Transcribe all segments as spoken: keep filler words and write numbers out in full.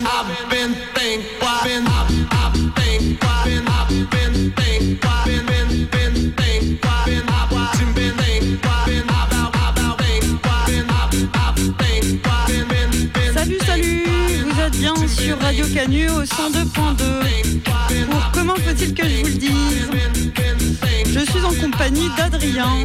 Salut, salut, vous êtes bien sur Radio Canu au cent deux point deux. Pour comment faut-il que je vous le dise ? Je suis en compagnie d'Adrien,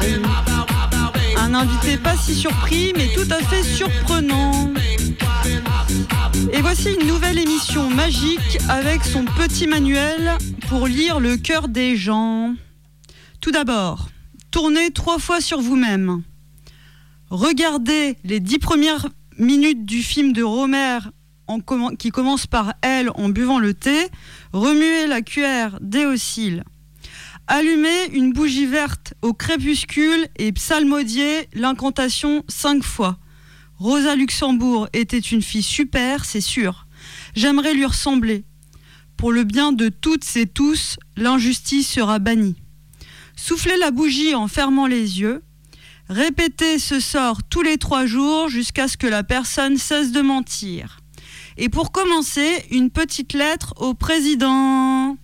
un invité pas si surpris mais tout à fait surprenant. Et voici une nouvelle émission magique avec son petit manuel pour lire le cœur des gens. Tout d'abord, tournez trois fois sur vous-même. Regardez les dix premières minutes du film de Romer en com- qui commence par « Elle » en buvant le thé. Remuez la cuillère des cils. Allumez une bougie verte au crépuscule et psalmodiez l'incantation cinq fois. Rosa Luxembourg était une fille super, c'est sûr. J'aimerais lui ressembler. Pour le bien de toutes et tous, l'injustice sera bannie. Soufflez la bougie en fermant les yeux. Répétez ce sort tous les trois jours jusqu'à ce que la personne cesse de mentir. Et pour commencer, une petite lettre au président.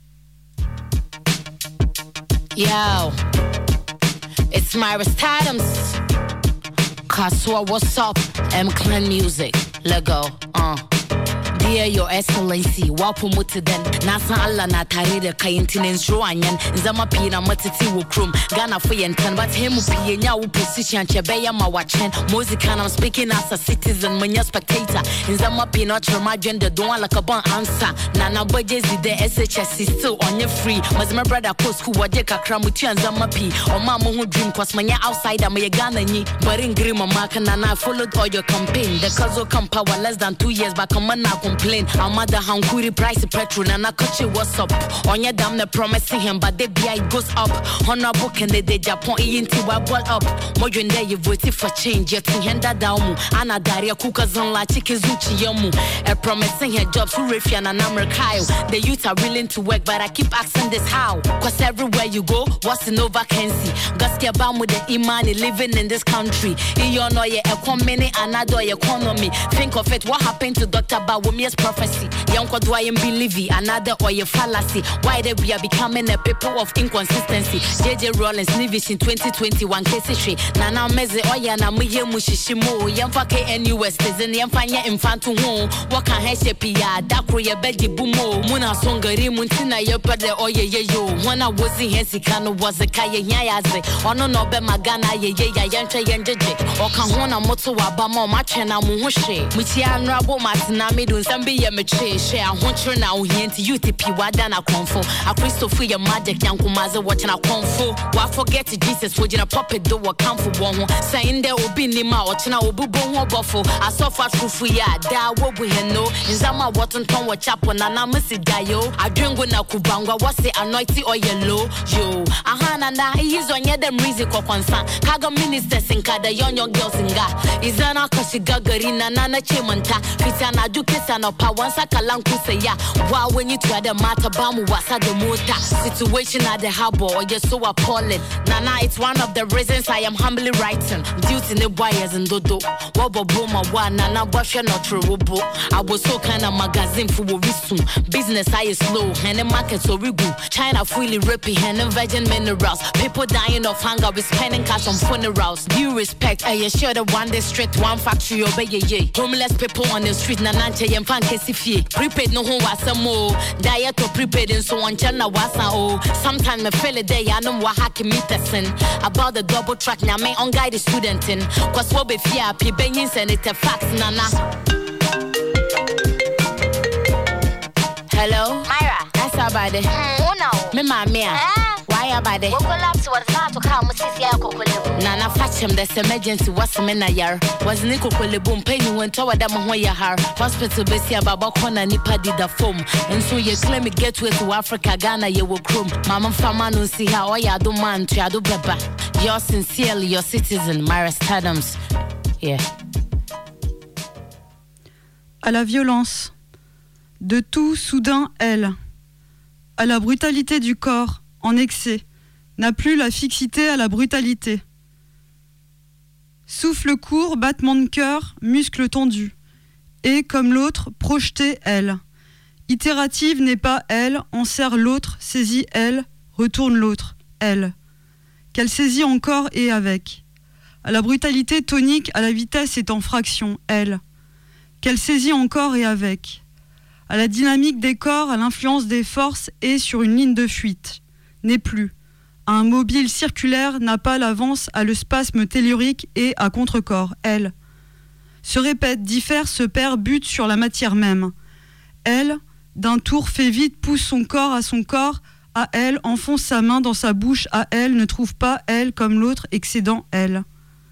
Yo, it's Myra's Adams. Kasua, what's up? M Clan Music. Let go. Uh. Dear Your Excellency, wapo mutiden. Nasa Allah na tare da kai intinin ruwanyan. Zama pina matiti wo krum. Ghana for yentan, but him upi nya wo position chebeya ma wachen. Music and I'm speaking as a citizen, manya spectator. Zama pina chama gender don't like a bon answer. Nana bojezi the S H S is still on your free. Mas my brother post who waje kakra muti and zama pi. O mama who dream cause manya outsider me Ghana ni. But in green mama nana followed all your campaign. The Kazo come power less than two years back on man complain. I'm mother hankuri price petrol and I cut you what's up. On your damn the promising him, but the B I goes up. Honorable can they Japan E N T wa ball up. Modern day you voted for change, yet in henda down. Anna Daria cookers on la chicken zuchi yamu. A promising her jobs who refian and America. The youth are willing to work, but I keep asking this how. Cause everywhere you go, what's the no vacancy? Gaskia bam with the imani living in this country. You know your economy another economy. Think of it, what happened to Doctor Bawomia's prophecy? Young Kodwayan believe another or your fallacy. Why they we are becoming a people of inconsistency? J J Rollins Nivish in twenty twenty-one case Nana Meze Oyana Muye Mushishimo Yamfa K N U S in Yamfanya Infantu home. What can I say Pia? Dakro ya bedi bumo. Muna Songari Muntina Yopade Oye Yo. When I was in Hensikano was a Kaya Yaze. Ono no be Magana Ye Yancha Yanjej. Or Kahona Moto Abamo Machena Muhoshe. Muchian Rabo Matinami Dun Sambi Yamache. Share a hunter now hint U T P Wadana Confo. A Christopher your magic Yankumaza watching a Confo. Why forget Jesus for a puppet do a camp for one. Saying there will be Nima or China will be born buffalo. I saw fast for ya, da what we know. In Zama Watton Town watch up on an amasi dayo. I drink when I kubanga was the anointing or yellow. Yo, Ahana na he's on yet them music or concern. Kaga ministers in Kada young girls in Ga. Izana Kashigagarina Nana Chimanta. Kitana Dukisana Pawansa Kalanku say ya. Wow, when you try the matter bamu wasa the mota. Situation at the harbor or you're so appalling. Nana, it's one of the reasons I am humbly writing. Duty the wires and dodo. Wabo boma wa Nana Basha not true. I was so kind of magazine for Wisu. Business I is slow, and the market so rigu. China fully ripping and virgin minerals. People dying of hunger, we spending cash on funerals. Due respect, I assure the one day straight one factory obey ye. Homeless people on the street, Nananche and Fan Kesifi. Prepaid no one was some more. Diet or prepaid and so on, China was oh. Sometimes I feel a day, I know what haki mitasin. About the double track, now may on guide the student in. Cause what be fear, P. Benyins and it's a fact, Nana. Hello? Myra. That's about it. Mm, no. Me mama. Eh? Why about it? What collapse was not to come with Sisia Cocolebo. Nana fetch him, there's emergency, what's a minute yar? Was Nico Colebum pay you went toward them where you are? Hospital Bessia Babakona Nipa did the foam. And so you claim it get with to Africa, Ghana, you will crum. Mama Famano see how I do man, Triado Beba. You're sincerely your citizen, Myra Adams. Yeah. À la violence. De tout, soudain, elle, à la brutalité du corps, en excès, n'a plus la fixité à la brutalité. Souffle court, battement de cœur, muscles tendus. Et comme l'autre, projetée elle. Itérative n'est pas elle, enserre l'autre, saisit elle, retourne l'autre, elle. Qu'elle saisit encore et avec. À la brutalité tonique, à la vitesse est en fraction, elle. Qu'elle saisit encore et avec. À la dynamique des corps, à l'influence des forces et sur une ligne de fuite. N'est plus. À un mobile circulaire n'a pas l'avance à le spasme tellurique et à contre-corps, elle. Se répète, diffère, se perd, bute sur la matière même. Elle, d'un tour fait vite, pousse son corps à son corps, à elle, enfonce sa main dans sa bouche, à elle, ne trouve pas, elle, comme l'autre, excédant, elle.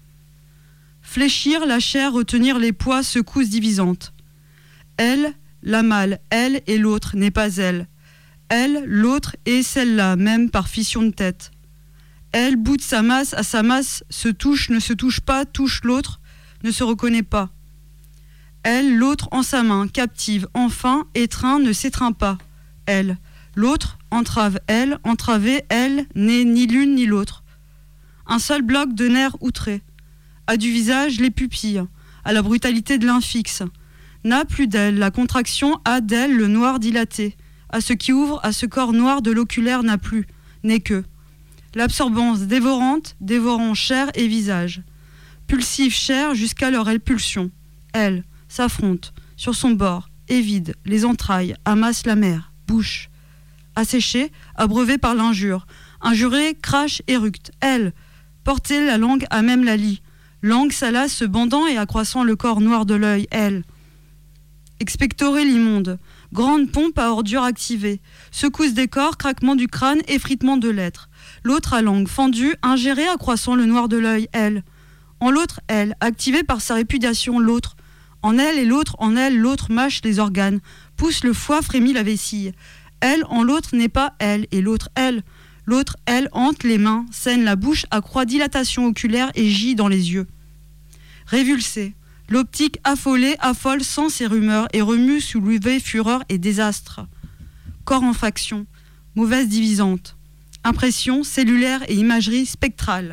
Fléchir la chair, retenir les poids, secousse divisante. Elle, la mâle, elle et l'autre n'est pas elle. Elle, l'autre et celle-là, même par fission de tête. Elle, bout de sa masse à sa masse, se touche, ne se touche pas, touche l'autre, ne se reconnaît pas. Elle, l'autre en sa main, captive, enfin, étreint, ne s'étreint pas. Elle, l'autre, entrave, elle, entravée, elle, n'est ni l'une ni l'autre. Un seul bloc de nerfs outrés. A du visage les pupilles, à la brutalité de l'infixe. N'a plus d'elle, la contraction a d'elle le noir dilaté. À ce qui ouvre, à ce corps noir de l'oculaire n'a plus, n'est que. L'absorbance dévorante, dévorant chair et visage. Pulsive chair jusqu'à leur impulsion. Elle s'affronte, sur son bord, est vide, les entrailles, amasse la mer, bouche. Asséchée, abreuvée par l'injure. Injurée, crache, éructe. Elle, porter la langue à même la lie. Langue salace se bandant et accroissant le corps noir de l'œil. Elle. Expectorer l'immonde. Grande pompe à ordures activée. Secousse des corps, craquement du crâne, effritement de l'être. L'autre à langue fendue, ingérée, accroissant le noir de l'œil. Elle. En l'autre, elle, activée par sa répudiation, l'autre. En elle et l'autre, en elle, l'autre mâche les organes, pousse le foie, frémit la vessie. Elle, en l'autre, n'est pas elle, et l'autre, elle. L'autre, elle, hante les mains, saigne la bouche, accroît dilatation oculaire et gît dans les yeux. Révulsée, l'optique affolée affole sans ses rumeurs et remue sous l'U V fureur et désastre. Corps en faction, mauvaise divisante. Impression cellulaire et imagerie spectrale.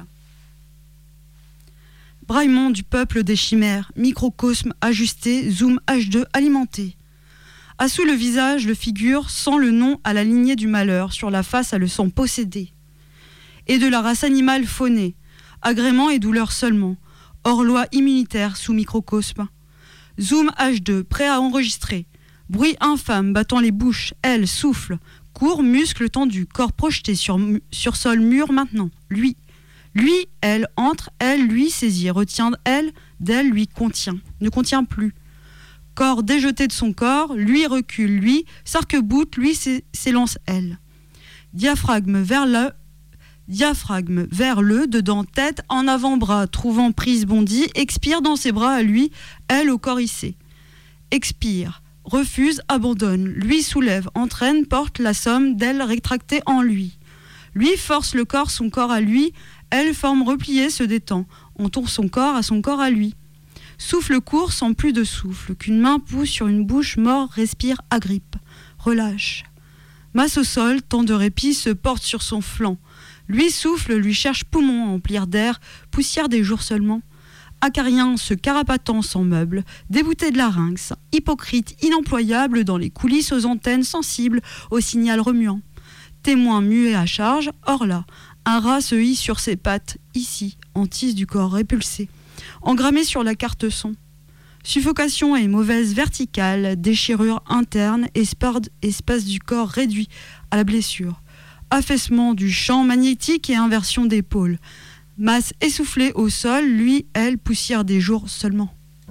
Braillement du peuple des chimères, microcosme ajusté, zoom H deux alimenté. A sous le visage, le figure, sans le nom à la lignée du malheur, sur la face à le sang possédé. Et de la race animale faunée, agrément et douleur seulement, hors loi immunitaire sous microcosme. Zoom H deux, prêt à enregistrer. Bruit infâme battant les bouches, elle souffle, court, muscle tendu, corps projeté sur, sur sol mûr maintenant, lui. Lui, elle entre, elle, lui saisit, retient, elle, d'elle, lui contient, ne contient plus. Corps déjeté de son corps, lui recule, lui, s'arc-boute, lui s'élance, elle. Diaphragme vers le, diaphragme vers le, dedans tête, en avant-bras, trouvant prise bondie, expire dans ses bras à lui, elle au corps hissé. Expire, refuse, abandonne, lui soulève, entraîne, porte la somme d'elle rétractée en lui. Lui force le corps, son corps à lui, elle, forme repliée, se détend, entoure son corps à son corps à lui. Souffle court sans plus de souffle, qu'une main pousse sur une bouche mort, respire, agrippe, relâche. Masse au sol, temps de répit, se porte sur son flanc. Lui souffle, lui cherche poumon à emplir d'air, poussière des jours seulement. Acarien se carapatant sans meuble, débouté de larynx, hypocrite, inemployable dans les coulisses aux antennes sensibles au signal remuant. Témoin muet à charge, or là, un rat se hisse sur ses pattes, ici, en tisse du corps répulsé, engrammé sur la carte son. Suffocation et mauvaise verticale, déchirure interne, espace, espace du corps réduit à la blessure. Affaissement du champ magnétique et inversion d'épaule. Masse essoufflée au sol, lui, elle, poussière des jours seulement.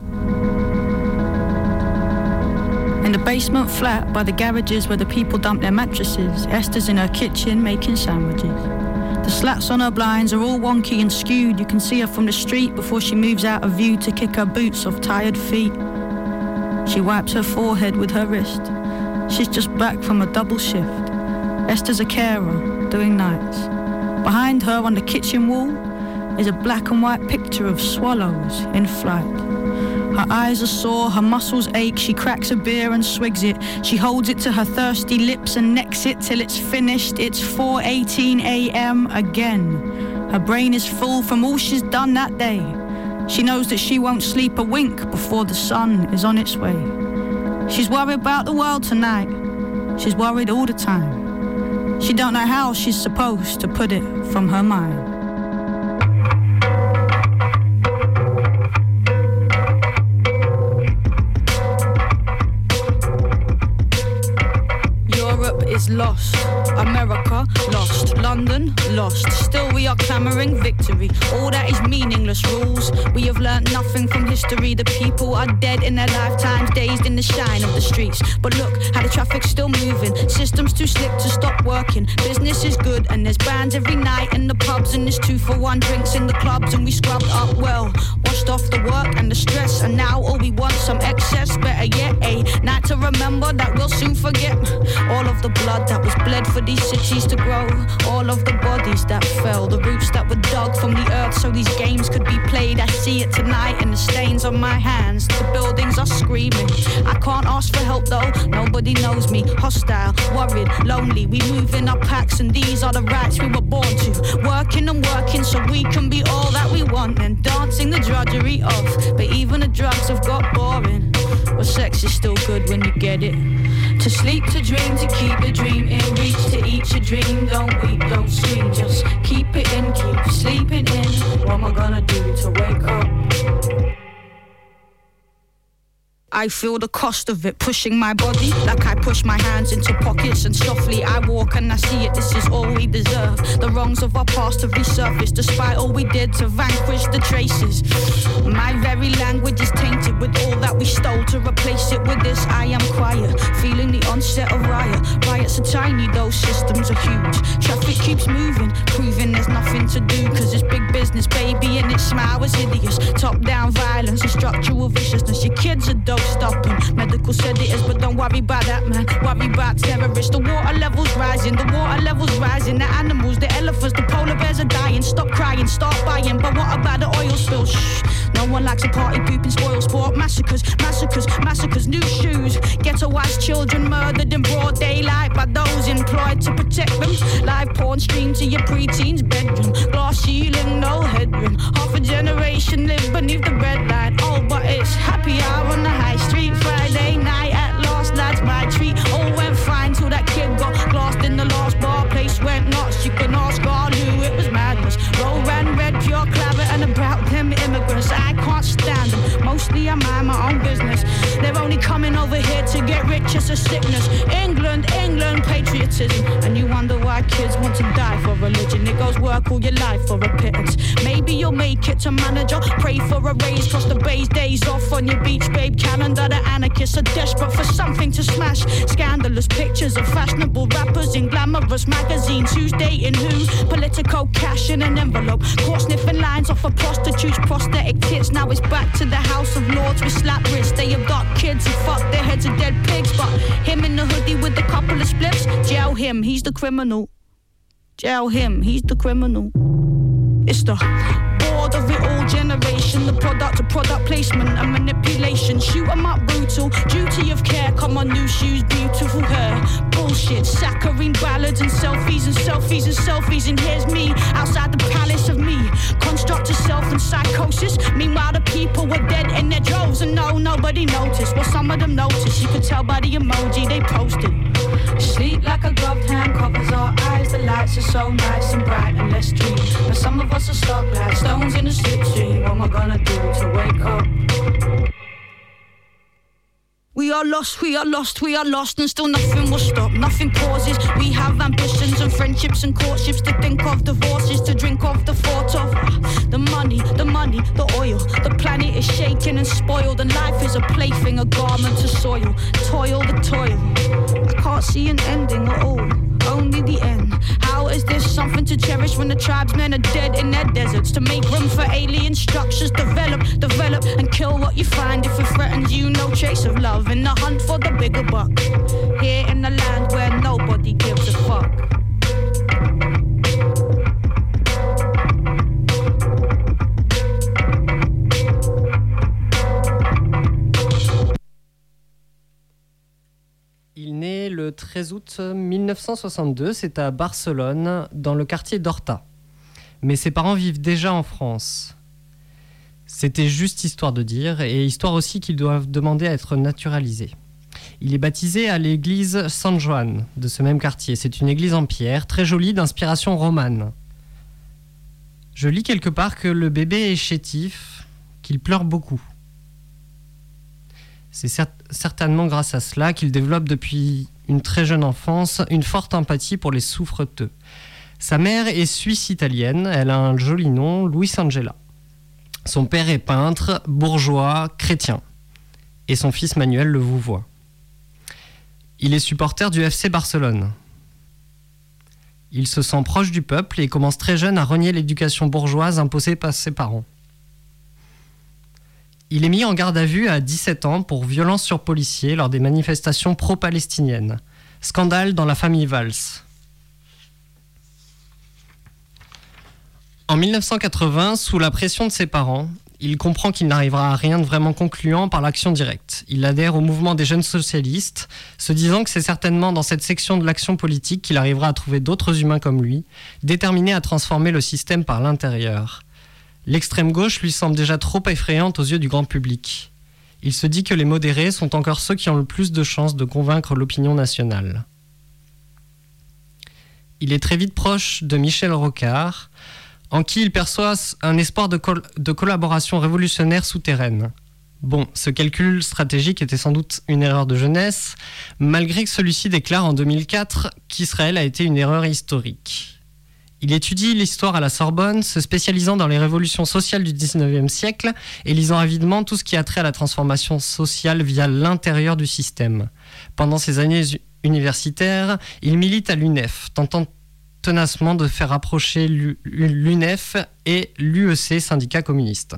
In the basement flat by the garages where the people dump their mattresses, Esther's in her kitchen making sandwiches. The slats on her blinds are all wonky and skewed. You can see her from the street before she moves out of view to kick her boots off tired feet. She wipes her forehead with her wrist. She's just back from a double shift. Esther's a carer, doing nights. Behind her on the kitchen wall is a black and white picture of swallows in flight. Her eyes are sore, her muscles ache, she cracks a beer and swigs it. She holds it to her thirsty lips and necks it till it's finished. It's four eighteen a.m. again. Her brain is full from all she's done that day. She knows that she won't sleep a wink before the sun is on its way. She's worried about the world tonight. She's worried all the time. She don't know how she's supposed to put it from her mind. Is lost, America lost, London lost. Still we are clamouring victory. All that is meaningless rules. We have learnt nothing from history. The people are dead in their lifetimes, dazed in the shine of the streets. But look how the traffic's still moving. Systems too slick to stop working. Business is good and there's bands every night in the pubs, and there's two for one drinks in the clubs, and we scrubbed up well, washed off the work and the stress, and now all we want some excess. Better yet, a night to remember that we'll soon forget. All of the blood that was bled for these cities to grow, all of the bodies that fell, the roots that were dug from the earth so these games could be played. I see it tonight in the stains on my hands. The buildings are screaming. I can't ask for help though, nobody knows me. Hostile, worried, lonely. We move in our packs and these are the rights we were born to. Working and working so we can be all that we want, and dancing the drudgery of. But even the drugs have got boring. But sex is still good when you get it. To sleep, to dream, to keep the dream in reach. To eat your dream, don't weep, don't scream. Just keep it in, keep sleeping in. What am I gonna do to wake up? I feel the cost of it pushing my body, like I push my hands into pockets, and softly I walk and I see it. This is all we deserve. The wrongs of our past have resurfaced, despite all we did to vanquish the traces. My very language is tainted with all that we stole. To replace it with this, I am quiet, feeling the onset of riot. Riots are tiny, those systems are huge. Traffic keeps moving, proving there's nothing to do, cause it's big business, baby, and its smile is hideous. Top-down violence and structural viciousness. Your kids are dope stopping medical sedatives, but don't worry about that, man. Worry about terrorists. The water levels rising, the water levels rising. The animals, the elephants, the polar bears are dying. Stop crying, start buying. But what about the oil spill? Shh. No one likes a party pooping spoil sport. Massacres, massacres, massacres. New shoes. Ghettoized children murdered in broad daylight by those employed to protect them. Live porn streamed to your preteen's bedroom. Glass ceiling, no headroom. Half a generation live beneath the red light. Oh, but it's happy hour on the high street. Friday night at last, lads, my treat. All went fine till that kid got glassed in the last bar. Place went nuts. You can ask all who it was madness. Roll ran red, pure claret, and about them immigrants. I can't stand them. Mostly I mind my own business. They're only coming over here to get rich. It's a sickness. England, England, patriotism. And you wonder why kids want to die for religion. It goes work all your life for a pittance. Maybe you'll make it to manager. Pray for a raise, cross the bay's days off on your beach, babe. Calendar, the anarchists are desperate for something to smash. Scandalous pictures of fashionable rappers in glamorous magazines. Who's dating who? Political cash in an envelope. Caught sniffing lines off of prostitutes, prosthetic tits. Now it's back to the House of Lords with slap wrists. They abduct kids and fuck their heads of dead pigs. But him in the hoodie with a couple of spliffs, jail him, he's the criminal. Jail him, he's the criminal. It's the bored of it all generation, the product of product placement and manipulation. Shoot 'em up brutal, duty of care, come on new shoes, beautiful hair. Bullshit, saccharine ballads and selfies and selfies and selfies. And here's me, outside the palace of me. Construct of self and psychosis. Meanwhile the people were dead in their droves, and no, nobody noticed. Well, some of them noticed, you could tell by the emoji they posted. Sleep like a gloved hand covers our eyes. The lights are so nice and bright and let's dream. But some of us are stuck like stones in a slipstream. What am I gonna do to wake up? We are lost, we are lost, we are lost, and still nothing will stop, nothing pauses. We have ambitions and friendships and courtships to think of, divorces to drink of, the thought of. The money, the money, the oil. The planet is shaken and spoiled, and life is a plaything, a garment to soil. Toil, the toil. I can't see an ending at all, only the end. How is this something to cherish when the tribesmen are dead in their deserts? To make room for alien structures, develop, develop, and kill what you find if it threatens you. No trace of love in the hunt for the bigger buck. Here in the land where nobody gives a fuck. Il naît le treize août mille neuf cent soixante-deux, c'est à Barcelone, dans le quartier d'Horta. Mais ses parents vivent déjà en France. C'était juste histoire de dire, et histoire aussi qu'ils doivent demander à être naturalisés. Il est baptisé à l'église San Juan de ce même quartier. C'est une église en pierre, très jolie, d'inspiration romane. Je lis quelque part que le bébé est chétif, qu'il pleure beaucoup. C'est cer- certainement grâce à cela qu'il développe depuis une très jeune enfance une forte empathie pour les souffreteux. Sa mère est suisse-italienne, elle a un joli nom, Luisangela. Son père est peintre, bourgeois, chrétien. Et son fils Manuel le vouvoie. Il est supporter du F C Barcelone. Il se sent proche du peuple et commence très jeune à renier l'éducation bourgeoise imposée par ses parents. Il est mis en garde à vue à dix-sept ans pour violence sur policiers lors des manifestations pro-palestiniennes. Scandale dans la famille Valls. En dix-neuf cent quatre-vingts, sous la pression de ses parents, il comprend qu'il n'arrivera à rien de vraiment concluant par l'action directe. Il adhère au mouvement des jeunes socialistes, se disant que c'est certainement dans cette section de l'action politique qu'il arrivera à trouver d'autres humains comme lui, déterminés à transformer le système par l'intérieur. L'extrême gauche lui semble déjà trop effrayante aux yeux du grand public. Il se dit que les modérés sont encore ceux qui ont le plus de chances de convaincre l'opinion nationale. Il est très vite proche de Michel Rocard, en qui il perçoit un espoir de, col- de collaboration révolutionnaire souterraine. Bon, ce calcul stratégique était sans doute une erreur de jeunesse, malgré que celui-ci déclare en deux mille quatre qu'Israël a été une erreur historique. Il étudie l'histoire à la Sorbonne, se spécialisant dans les révolutions sociales du dix-neuvième siècle et lisant avidement tout ce qui a trait à la transformation sociale via l'intérieur du système. Pendant ses années universitaires, il milite à l'U N E F, tentant tenacement de faire rapprocher l'U N E F et l'U E C, syndicat communiste.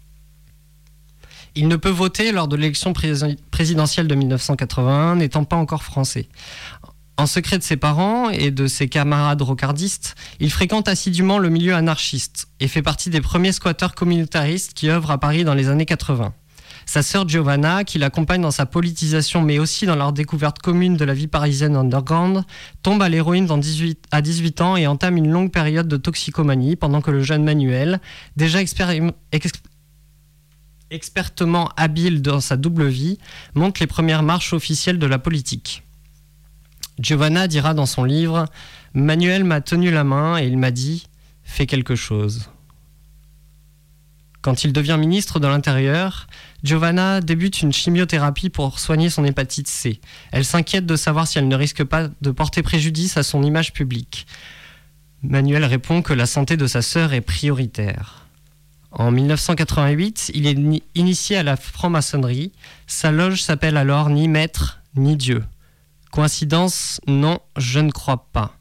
Il ne peut voter lors de l'élection présidentielle de dix-neuf cent quatre-vingt-un, n'étant pas encore français. En secret de ses parents et de ses camarades rocardistes, il fréquente assidûment le milieu anarchiste et fait partie des premiers squatteurs communautaristes qui œuvrent à Paris dans les années quatre-vingts. Sa sœur Giovanna, qui l'accompagne dans sa politisation mais aussi dans leur découverte commune de la vie parisienne underground, tombe à l'héroïne dans dix-huit, à dix-huit ans et entame une longue période de toxicomanie pendant que le jeune Manuel, déjà expérim- ex- expertement habile dans sa double vie, monte les premières marches officielles de la politique. Giovanna dira dans son livre « Manuel m'a tenu la main et il m'a dit « Fais quelque chose ». Quand il devient ministre de l'Intérieur, Giovanna débute une chimiothérapie pour soigner son hépatite C. Elle s'inquiète de savoir si elle ne risque pas de porter préjudice à son image publique. Manuel répond que la santé de sa sœur est prioritaire. En dix-neuf cent quatre-vingt-huit, il est initié à la franc-maçonnerie. Sa loge s'appelle alors ni Maître ni Dieu. Coïncidence? Non, je ne crois pas.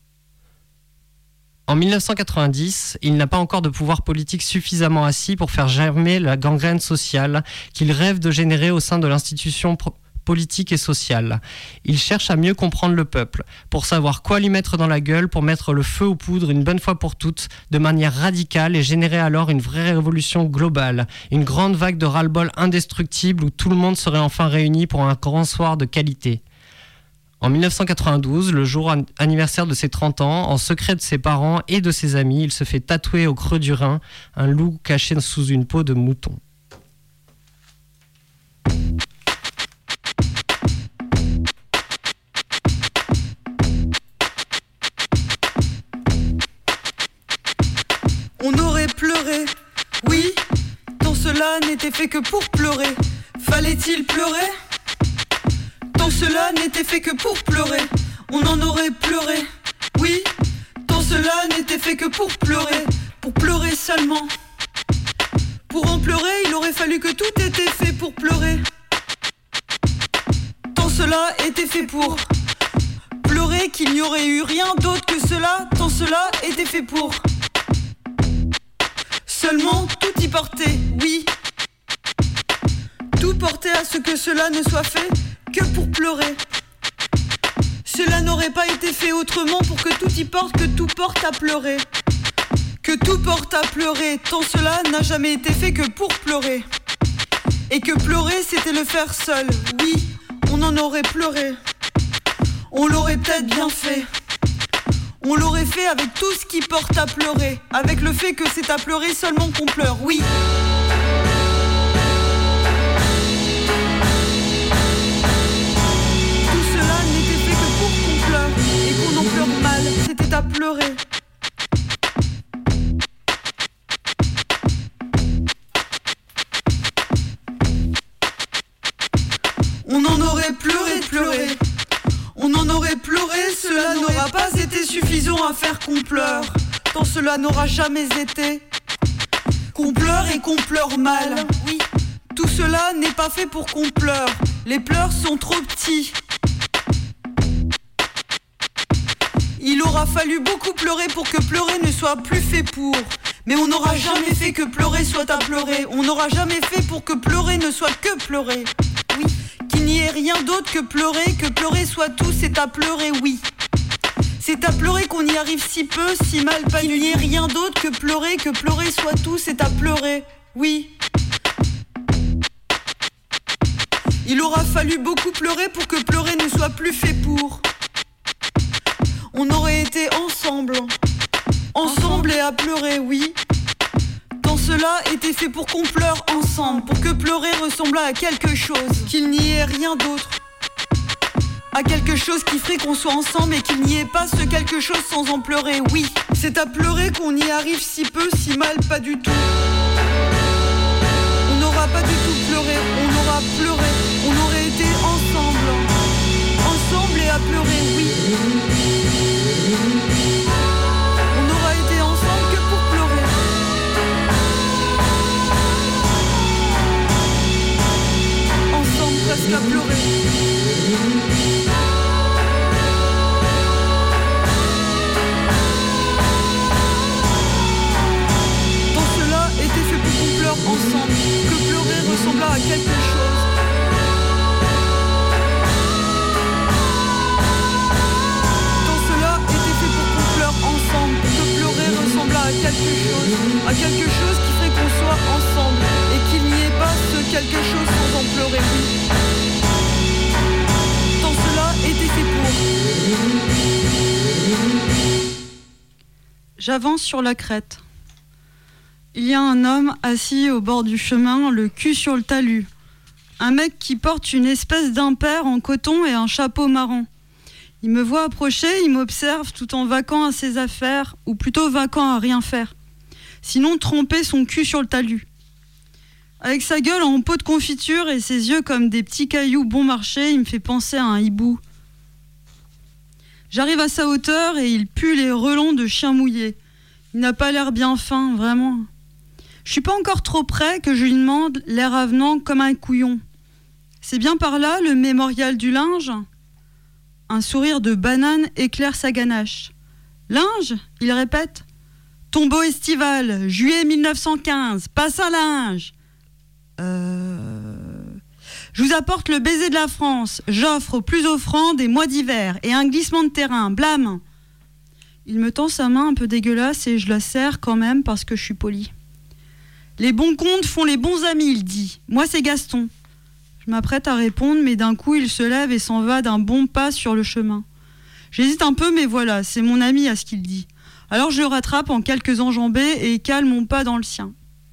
En dix-neuf cent quatre-vingt-dix, il n'a pas encore de pouvoir politique suffisamment assis pour faire germer la gangrène sociale qu'il rêve de générer au sein de l'institution pro- politique et sociale. Il cherche à mieux comprendre le peuple, pour savoir quoi lui mettre dans la gueule, pour mettre le feu aux poudres une bonne fois pour toutes, de manière radicale et générer alors une vraie révolution globale, une grande vague de ras-le-bol indestructible où tout le monde serait enfin réuni pour un grand soir de qualité. En dix-neuf cent quatre-vingt-douze, le jour anniversaire de ses trente ans, en secret de ses parents et de ses amis, il se fait tatouer au creux du rein un loup caché sous une peau de mouton. On aurait pleuré, oui, tant cela n'était fait que pour pleurer. Fallait-il pleurer ? Tant cela n'était fait que pour pleurer, on en aurait pleuré. Oui, tant cela n'était fait que pour pleurer, pour pleurer seulement. Pour en pleurer, il aurait fallu que tout était fait pour pleurer. Tant cela était fait pour pleurer, qu'il n'y aurait eu rien d'autre que cela. Tant cela était fait pour. Seulement tout y portait, oui. Tout portait à ce que cela ne soit fait que pour pleurer. Cela n'aurait pas été fait autrement pour que tout y porte, que tout porte à pleurer. Que tout porte à pleurer, tant cela n'a jamais été fait que pour pleurer. Et que pleurer, c'était le faire seul. Oui, on en aurait pleuré. On l'aurait peut-être bien fait. On l'aurait fait avec tout ce qui porte à pleurer. Avec le fait que c'est à pleurer seulement qu'on pleure, oui. pleurer. On en aurait pleuré, pleuré. On en aurait pleuré, cela n'aura pas été suffisant à faire qu'on pleure. Tant cela n'aura jamais été. Qu'on pleure et qu'on pleure mal. Oui, tout cela n'est pas fait pour qu'on pleure. Les pleurs sont trop petits. Il aura fallu beaucoup pleurer pour que pleurer ne soit plus fait pour. Mais on n'aura jamais fait que pleurer soit à pleurer. On n'aura jamais fait pour que pleurer ne soit que pleurer. Oui, qu'il n'y ait rien d'autre que pleurer, que pleurer soit tout, c'est à pleurer, oui. C'est à pleurer qu'on y arrive si peu, si mal, pas qu'il n'y ait rien d'autre que pleurer, que pleurer soit tout, c'est à pleurer, oui. Il aura fallu beaucoup pleurer pour que pleurer ne soit plus fait pour. On aurait été ensemble, ensemble et à pleurer, oui. Quand cela était fait pour qu'on pleure ensemble, pour que pleurer ressemblât à quelque chose, qu'il n'y ait rien d'autre, à quelque chose qui ferait qu'on soit ensemble et qu'il n'y ait pas ce quelque chose sans en pleurer, oui. C'est à pleurer qu'on y arrive si peu, si mal, pas du tout. On n'aura pas du tout pleuré, on aura pleuré, on aurait été ensemble, ensemble et à pleurer, oui. On n'aura été ensemble que pour pleurer. Ensemble presque à pleurer. Ensemble, que pleurer ressembla à quelque chose. Quand cela était fait pour qu'on pleure ensemble, que pleurer ressembla à quelque chose, à quelque chose qui ferait qu'on soit ensemble et qu'il n'y ait pas ce quelque chose sans en pleurer, oui. Quand cela était fait pour. J'avance sur la crête. Il y a un homme assis au bord du chemin, le cul sur le talus. Un mec qui porte une espèce d'impair en coton et un chapeau marron. Il me voit approcher, il m'observe tout en vaquant à ses affaires, ou plutôt vaquant à rien faire. Sinon tremper son cul sur le talus. Avec sa gueule en pot de confiture et ses yeux comme des petits cailloux bon marché, il me fait penser à un hibou. J'arrive à sa hauteur et il pue les relents de chien mouillé. Il n'a pas l'air bien fin, vraiment. Je suis pas encore trop près que je lui demande, l'air avenant comme un couillon. C'est bien par là le mémorial du linge ? Un sourire de banane éclaire sa ganache. Linge ? Il répète. Tombeau estival, juillet mille neuf cent quinze, passe un linge. Euh... Je vous apporte le baiser de la France. J'offre au plus offrant des mois d'hiver et un glissement de terrain. Blâme. Il me tend sa main un peu dégueulasse et je la serre quand même parce que je suis polie. Les bons comptes font les bons amis, il dit. Moi, c'est Gaston. Je m'apprête à répondre, mais d'un coup, il se lève et s'en va d'un bon pas sur le chemin. J'hésite un peu, mais voilà, c'est mon ami à ce qu'il dit. Alors je le rattrape en quelques enjambées et cale mon pas dans le sien.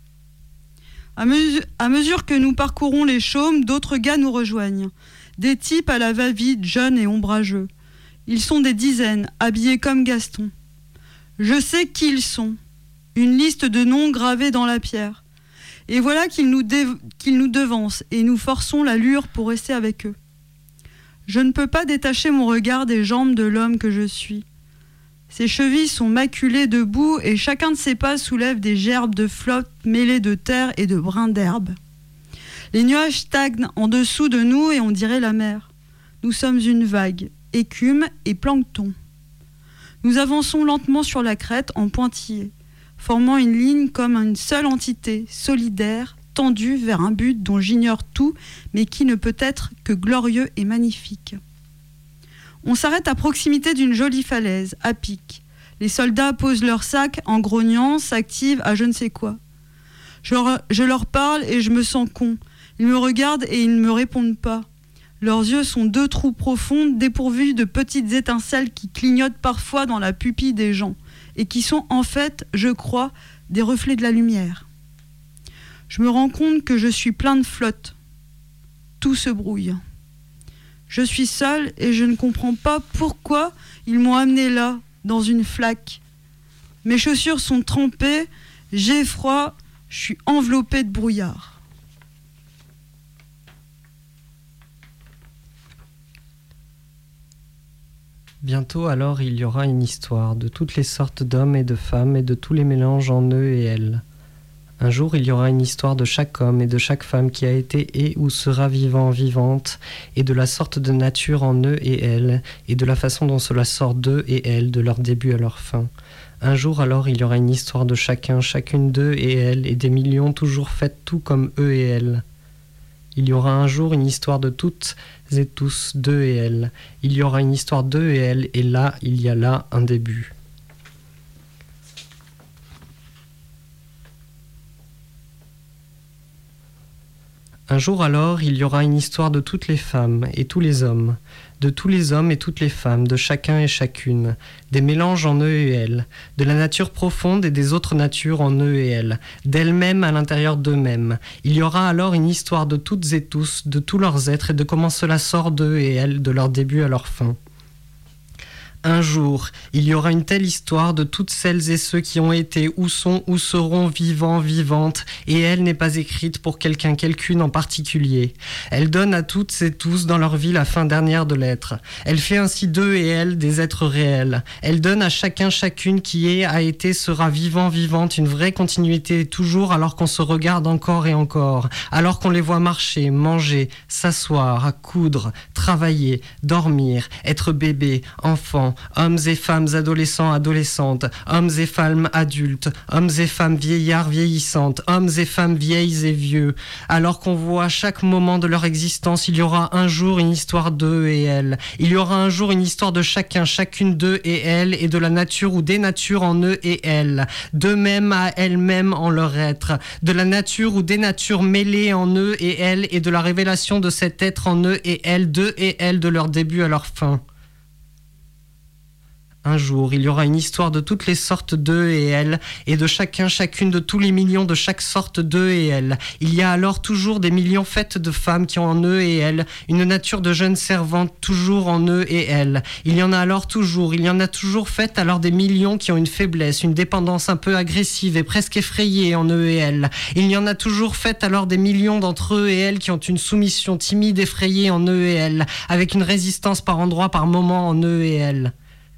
À, mesu- à mesure que nous parcourons les chaumes, d'autres gars nous rejoignent. Des types à la va-vite, jeunes et ombrageux. Ils sont des dizaines, habillés comme Gaston. Je sais qui ils sont. Une liste de noms gravés dans la pierre. Et voilà qu'ils nous, dé- qu'ils nous devancent et nous forçons l'allure pour rester avec eux. Je ne peux pas détacher mon regard des jambes de l'homme que je suis. Ses chevilles sont maculées de boue et chacun de ses pas soulève des gerbes de flotte mêlées de terre et de brins d'herbe. Les nuages stagnent en dessous de nous et on dirait la mer. Nous sommes une vague, écume et plancton. Nous avançons lentement sur la crête en pointillé, formant une ligne comme une seule entité, solidaire, tendue vers un but dont j'ignore tout, mais qui ne peut être que glorieux et magnifique. On s'arrête à proximité d'une jolie falaise, à pic. Les soldats posent leurs sacs en grognant, s'activent à je ne sais quoi. Je leur, je leur parle et je me sens con. Ils me regardent et ils ne me répondent pas. Leurs yeux sont deux trous profonds, dépourvus de petites étincelles qui clignotent parfois dans la pupille des gens, et qui sont en fait, je crois, des reflets de la lumière. Je me rends compte que je suis plein de flotte. Tout se brouille. Je suis seule et je ne comprends pas pourquoi ils m'ont amenée là, dans une flaque. Mes chaussures sont trempées, j'ai froid, je suis enveloppée de brouillard. Bientôt alors il y aura une histoire de toutes les sortes d'hommes et de femmes et de tous les mélanges en eux et elles. Un jour, il y aura une histoire de chaque homme et de chaque femme qui a été et ou sera vivant, vivante, et de la sorte de nature en eux et elles, et de la façon dont cela sort d'eux et elles, de leur début à leur fin. Un jour, alors, il y aura une histoire de chacun, chacune d'eux et elles, et des millions toujours faites tout comme eux et elles. Il y aura un jour une histoire de toutes et tous, d'eux et elles. Il y aura une histoire d'eux et elles, et là, il y a là un début. Un jour alors, il y aura une histoire de toutes les femmes et tous les hommes, de tous les hommes et toutes les femmes, de chacun et chacune, des mélanges en eux et elles, de la nature profonde et des autres natures en eux et elles, d'elles-mêmes à l'intérieur d'eux-mêmes. Il y aura alors une histoire de toutes et tous, de tous leurs êtres et de comment cela sort d'eux et elles, de leur début à leur fin. Un jour, il y aura une telle histoire de toutes celles et ceux qui ont été, ou sont, ou seront vivants, vivantes, et elle n'est pas écrite pour quelqu'un, quelqu'une en particulier. Elle donne à toutes et tous dans leur vie la fin dernière de l'être. Elle fait ainsi d'eux et elles des êtres réels. Elle donne à chacun, chacune qui est, a été, sera vivant, vivante, une vraie continuité toujours alors qu'on se regarde encore et encore, alors qu'on les voit marcher, manger, s'asseoir, coudre, travailler, dormir, être bébé, enfant, hommes et femmes adolescents, adolescentes, hommes et femmes adultes, hommes et femmes vieillards, vieillissantes, hommes et femmes vieilles et vieux. Alors qu'on voit chaque moment de leur existence, il y aura un jour une histoire d'eux et elles. Il y aura un jour une histoire de chacun, chacune d'eux et elles, et de la nature ou des natures en eux et elles, d'eux-mêmes à elles-mêmes en leur être, de la nature ou des natures mêlées en eux et elles, et de la révélation de cet être en eux et elles, d'eux et elles, de leur début à leur fin. Un jour, il y aura une histoire de toutes les sortes d'eux et elles, et de chacun, chacune de tous les millions de chaque sorte d'eux et elles. Il y a alors toujours des millions faites de femmes qui ont en eux et elles, une nature de jeunes servantes toujours en eux et elles. Il y en a alors toujours, il y en a toujours faites alors des millions qui ont une faiblesse, une dépendance un peu agressive et presque effrayée en eux et elles. Il y en a toujours faites alors des millions d'entre eux et elles qui ont une soumission timide, effrayée en eux et elles, avec une résistance par endroits, par moments en eux et elles.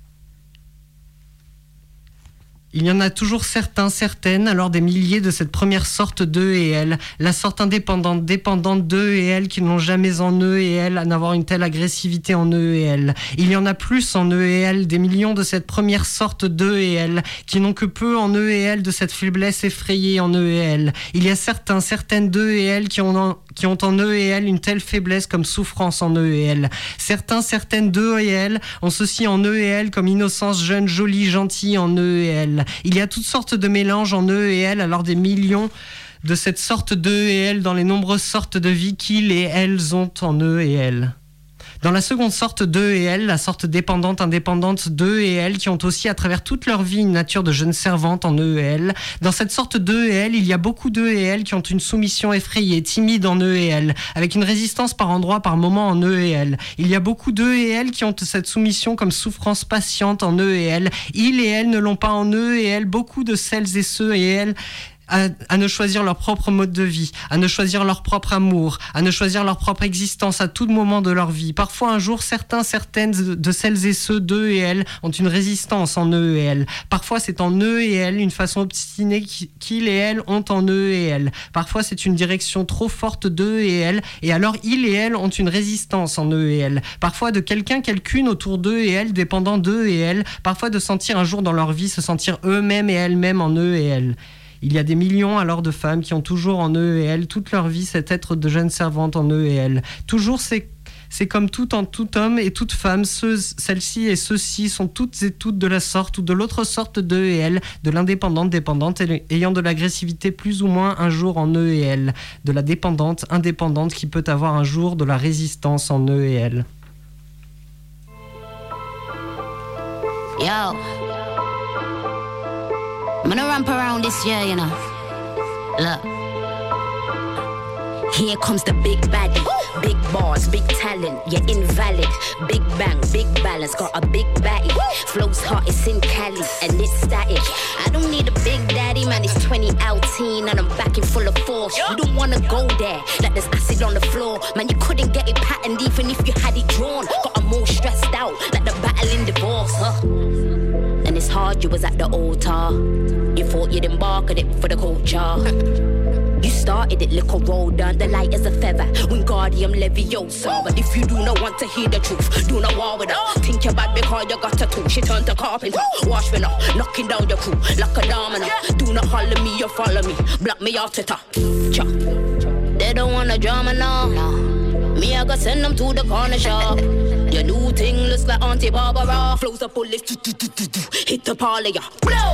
Il y en a toujours certains, certaines, alors des milliers de cette première sorte d'eux et elles, la sorte indépendante, dépendante d'eux et elles qui n'ont jamais en eux et elles à n'avoir une telle agressivité en eux et elles. Il y en a plus en eux et elles, des millions de cette première sorte d'eux et elles, qui n'ont que peu en eux et elles de cette faiblesse effrayée en eux et elles. Il y a certains, certaines d'eux et elles qui ont en, qui ont en eux et elles une telle faiblesse comme souffrance en eux et elles. Certains, certaines d'eux et elles ont ceci en eux et elles comme innocence jeune, jolie, gentille en eux et elles. Il y a toutes sortes de mélanges en eux et elles, alors des millions de cette sorte d'eux et elles dans les nombreuses sortes de vie qu'ils et elles ont en eux et elles. Dans la seconde sorte d'eux et elles, la sorte dépendante, indépendante d'eux et elles, qui ont aussi à travers toute leur vie une nature de jeunes servantes en eux et elles. Dans cette sorte d'eux et elles, il y a beaucoup d'eux et elles qui ont une soumission effrayée, timide en eux et elles, avec une résistance par endroits, par moments en eux et elles. Il y a beaucoup d'eux et elles qui ont cette soumission comme souffrance patiente en eux et elles. Ils et elles ne l'ont pas en eux et elles, beaucoup de celles et ceux et elles, À, à ne choisir leur propre mode de vie, à ne choisir leur propre amour, à ne choisir leur propre existence à tout moment de leur vie. Parfois un jour, certains, certaines de celles et ceux d'eux et elles ont une résistance en eux et elles. Parfois c'est en eux et elles une façon obstinée qu'ils et elles ont en eux et elles. Parfois c'est une direction trop forte d'eux et elles, et alors ils et elles ont une résistance en eux et elles. Parfois de quelqu'un, quelqu'une autour d'eux et elles, dépendant d'eux et elles. Parfois de sentir un jour dans leur vie se sentir eux-mêmes et elles-mêmes en eux et elles. Il y a des millions alors de femmes qui ont toujours en eux et elles, toute leur vie, cet être de jeune servante en eux et elles. Toujours, c'est, c'est comme tout en tout homme et toute femme, ceux, celles-ci et ceux-ci sont toutes et toutes de la sorte ou de l'autre sorte d'eux et elles, de l'indépendante, dépendante, ayant de l'agressivité plus ou moins un jour en eux et elles, de la dépendante, indépendante qui peut avoir un jour de la résistance en eux et elles. Yo. I'm gonna ramp around this year, you know. Look. Here comes the big baddie. Big bars, big talent, you're invalid. Big bang, big balance, got a big batty. Flows hot, it's in Cali and it's static. I don't need a big daddy, man, it's twenty eighteen and I'm back in full of force. You don't wanna go there, like there's acid on the floor. Man, you couldn't get it patterned even if you had it drawn. Got them all stressed out, like the battle in divorce, huh? And it's hard, you was at the altar. You thought you'd embark on it for the culture. You started it, little roll down, the light as a feather. Wingardium Leviosa. But if you do not want to hear the truth, do not war with her. Think you're bad because you got a tool. She turned to carpenter. Wash me now, knocking down your crew like a domino. Do not holler me or follow me. Block me off Twitter. Cha. They don't want a drama now. Me, I gotta send them to the corner shop. Your new thing looks like Auntie Barbara. Flows up bullets, hit the parlor, yeah. Blow.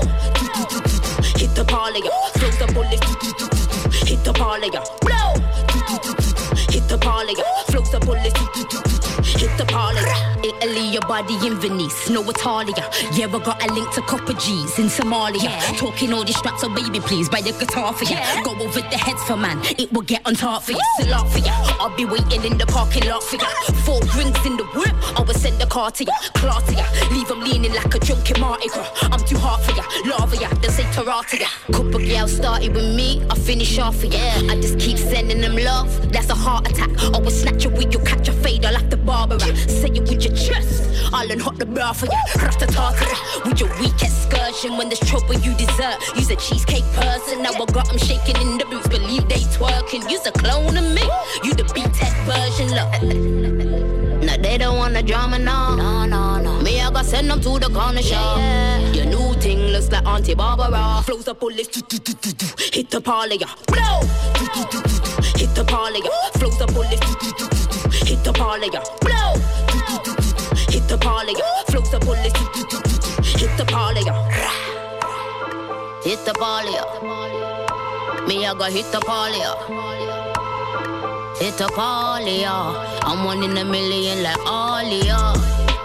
Hit the parlor, yeah. Flows up bullets, hit the parlor, yeah. Blow. Hit the parlor, yeah. Flows up bullets, hit the parlor, yeah. Italy, your body in Venice, no Italia. Yeah, I got a link to Copper G's in Somalia. Yeah. Talking all these straps, so baby, please buy the guitar for ya. Yeah. Go over the heads for man, it will get on top for ya. Still off for ya, I'll be waiting in the parking lot for ya. Four rings in the whip, I will send the car to ya. Class to ya, leave them leaning like a drunken Mardi Gras. I'm too hard for ya, lava ya, then say Tara to ya. Couple girls started with me, I finish off for ya. Yeah. I just keep sending them love, that's a heart attack. I will snatch a wig, you catch a fader like the Barbara. Say it with your chest, I'll unhot the bra for ya. Ratatata, with your weak excursion. When there's trouble you desert, use a cheesecake person. Now I got them shaking in the boots, believe they twerking. Use a clone of me, you the B-Tech version, look. Now they don't want a drama, no, no, no, no. Me, I gotta send them to the corner shop. Yeah. Your new thing looks like Auntie Barbara. Flows up bullets, hit the parlor, yeah. Blow. Hit the parlor, yeah. Flows up bullets, hit the parlor, yeah. Blow. Hit the parlor, yeah. Flows up bullets, hit the parlor, yeah. Hit the parlor, yeah. Me, I gotta hit the parlor, yeah. Hit the parlor, yeah. I'm one in a million like Alia.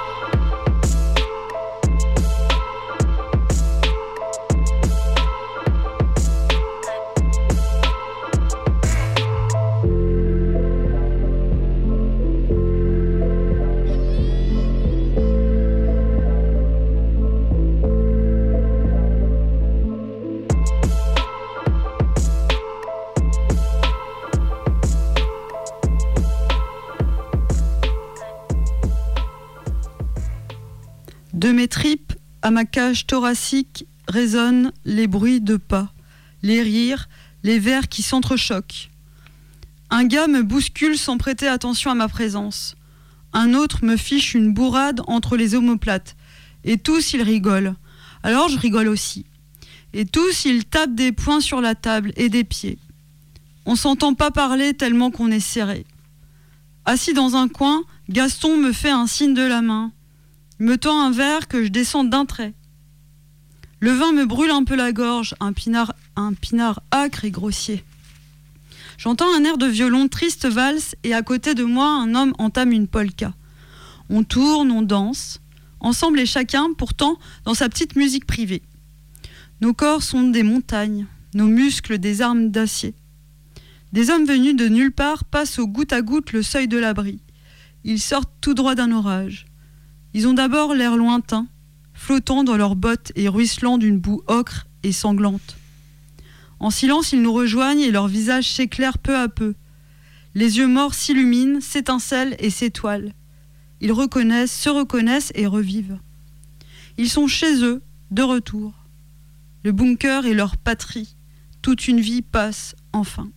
De mes tripes à ma cage thoracique résonnent les bruits de pas, les rires, les vers qui s'entrechoquent. Un gars me bouscule sans prêter attention à ma présence. Un autre me fiche une bourrade entre les omoplates. Et tous ils rigolent. Alors je rigole aussi. Et tous ils tapent des poings sur la table et des pieds. On s'entend pas parler tellement qu'on est serré. Assis dans un coin, Gaston me fait un signe de la main. Il me tend un verre que je descends d'un trait. Le vin me brûle un peu la gorge, un pinard, un pinard âcre et grossier. J'entends un air de violon triste valse et à côté de moi, un homme entame une polka. On tourne, on danse, ensemble et chacun, pourtant, dans sa petite musique privée. Nos corps sont des montagnes, nos muscles des armes d'acier. Des hommes venus de nulle part passent au goutte à goutte le seuil de l'abri. Ils sortent tout droit d'un orage. Ils ont d'abord l'air lointain, flottant dans leurs bottes et ruisselant d'une boue ocre et sanglante. En silence, ils nous rejoignent et leur visage s'éclaire peu à peu. Les yeux morts s'illuminent, s'étincellent et s'étoilent. Ils reconnaissent, se reconnaissent et revivent. Ils sont chez eux, de retour. Le bunker est leur patrie. Toute une vie passe, enfin.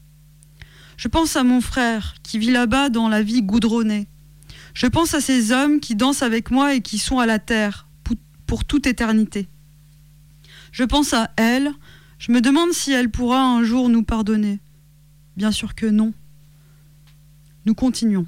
Je pense à mon frère, qui vit là-bas dans la vie goudronnée. Je pense à ces hommes qui dansent avec moi et qui sont à la terre, pour, pour toute éternité. Je pense à elle, je me demande si elle pourra un jour nous pardonner. Bien sûr que non. Nous continuons.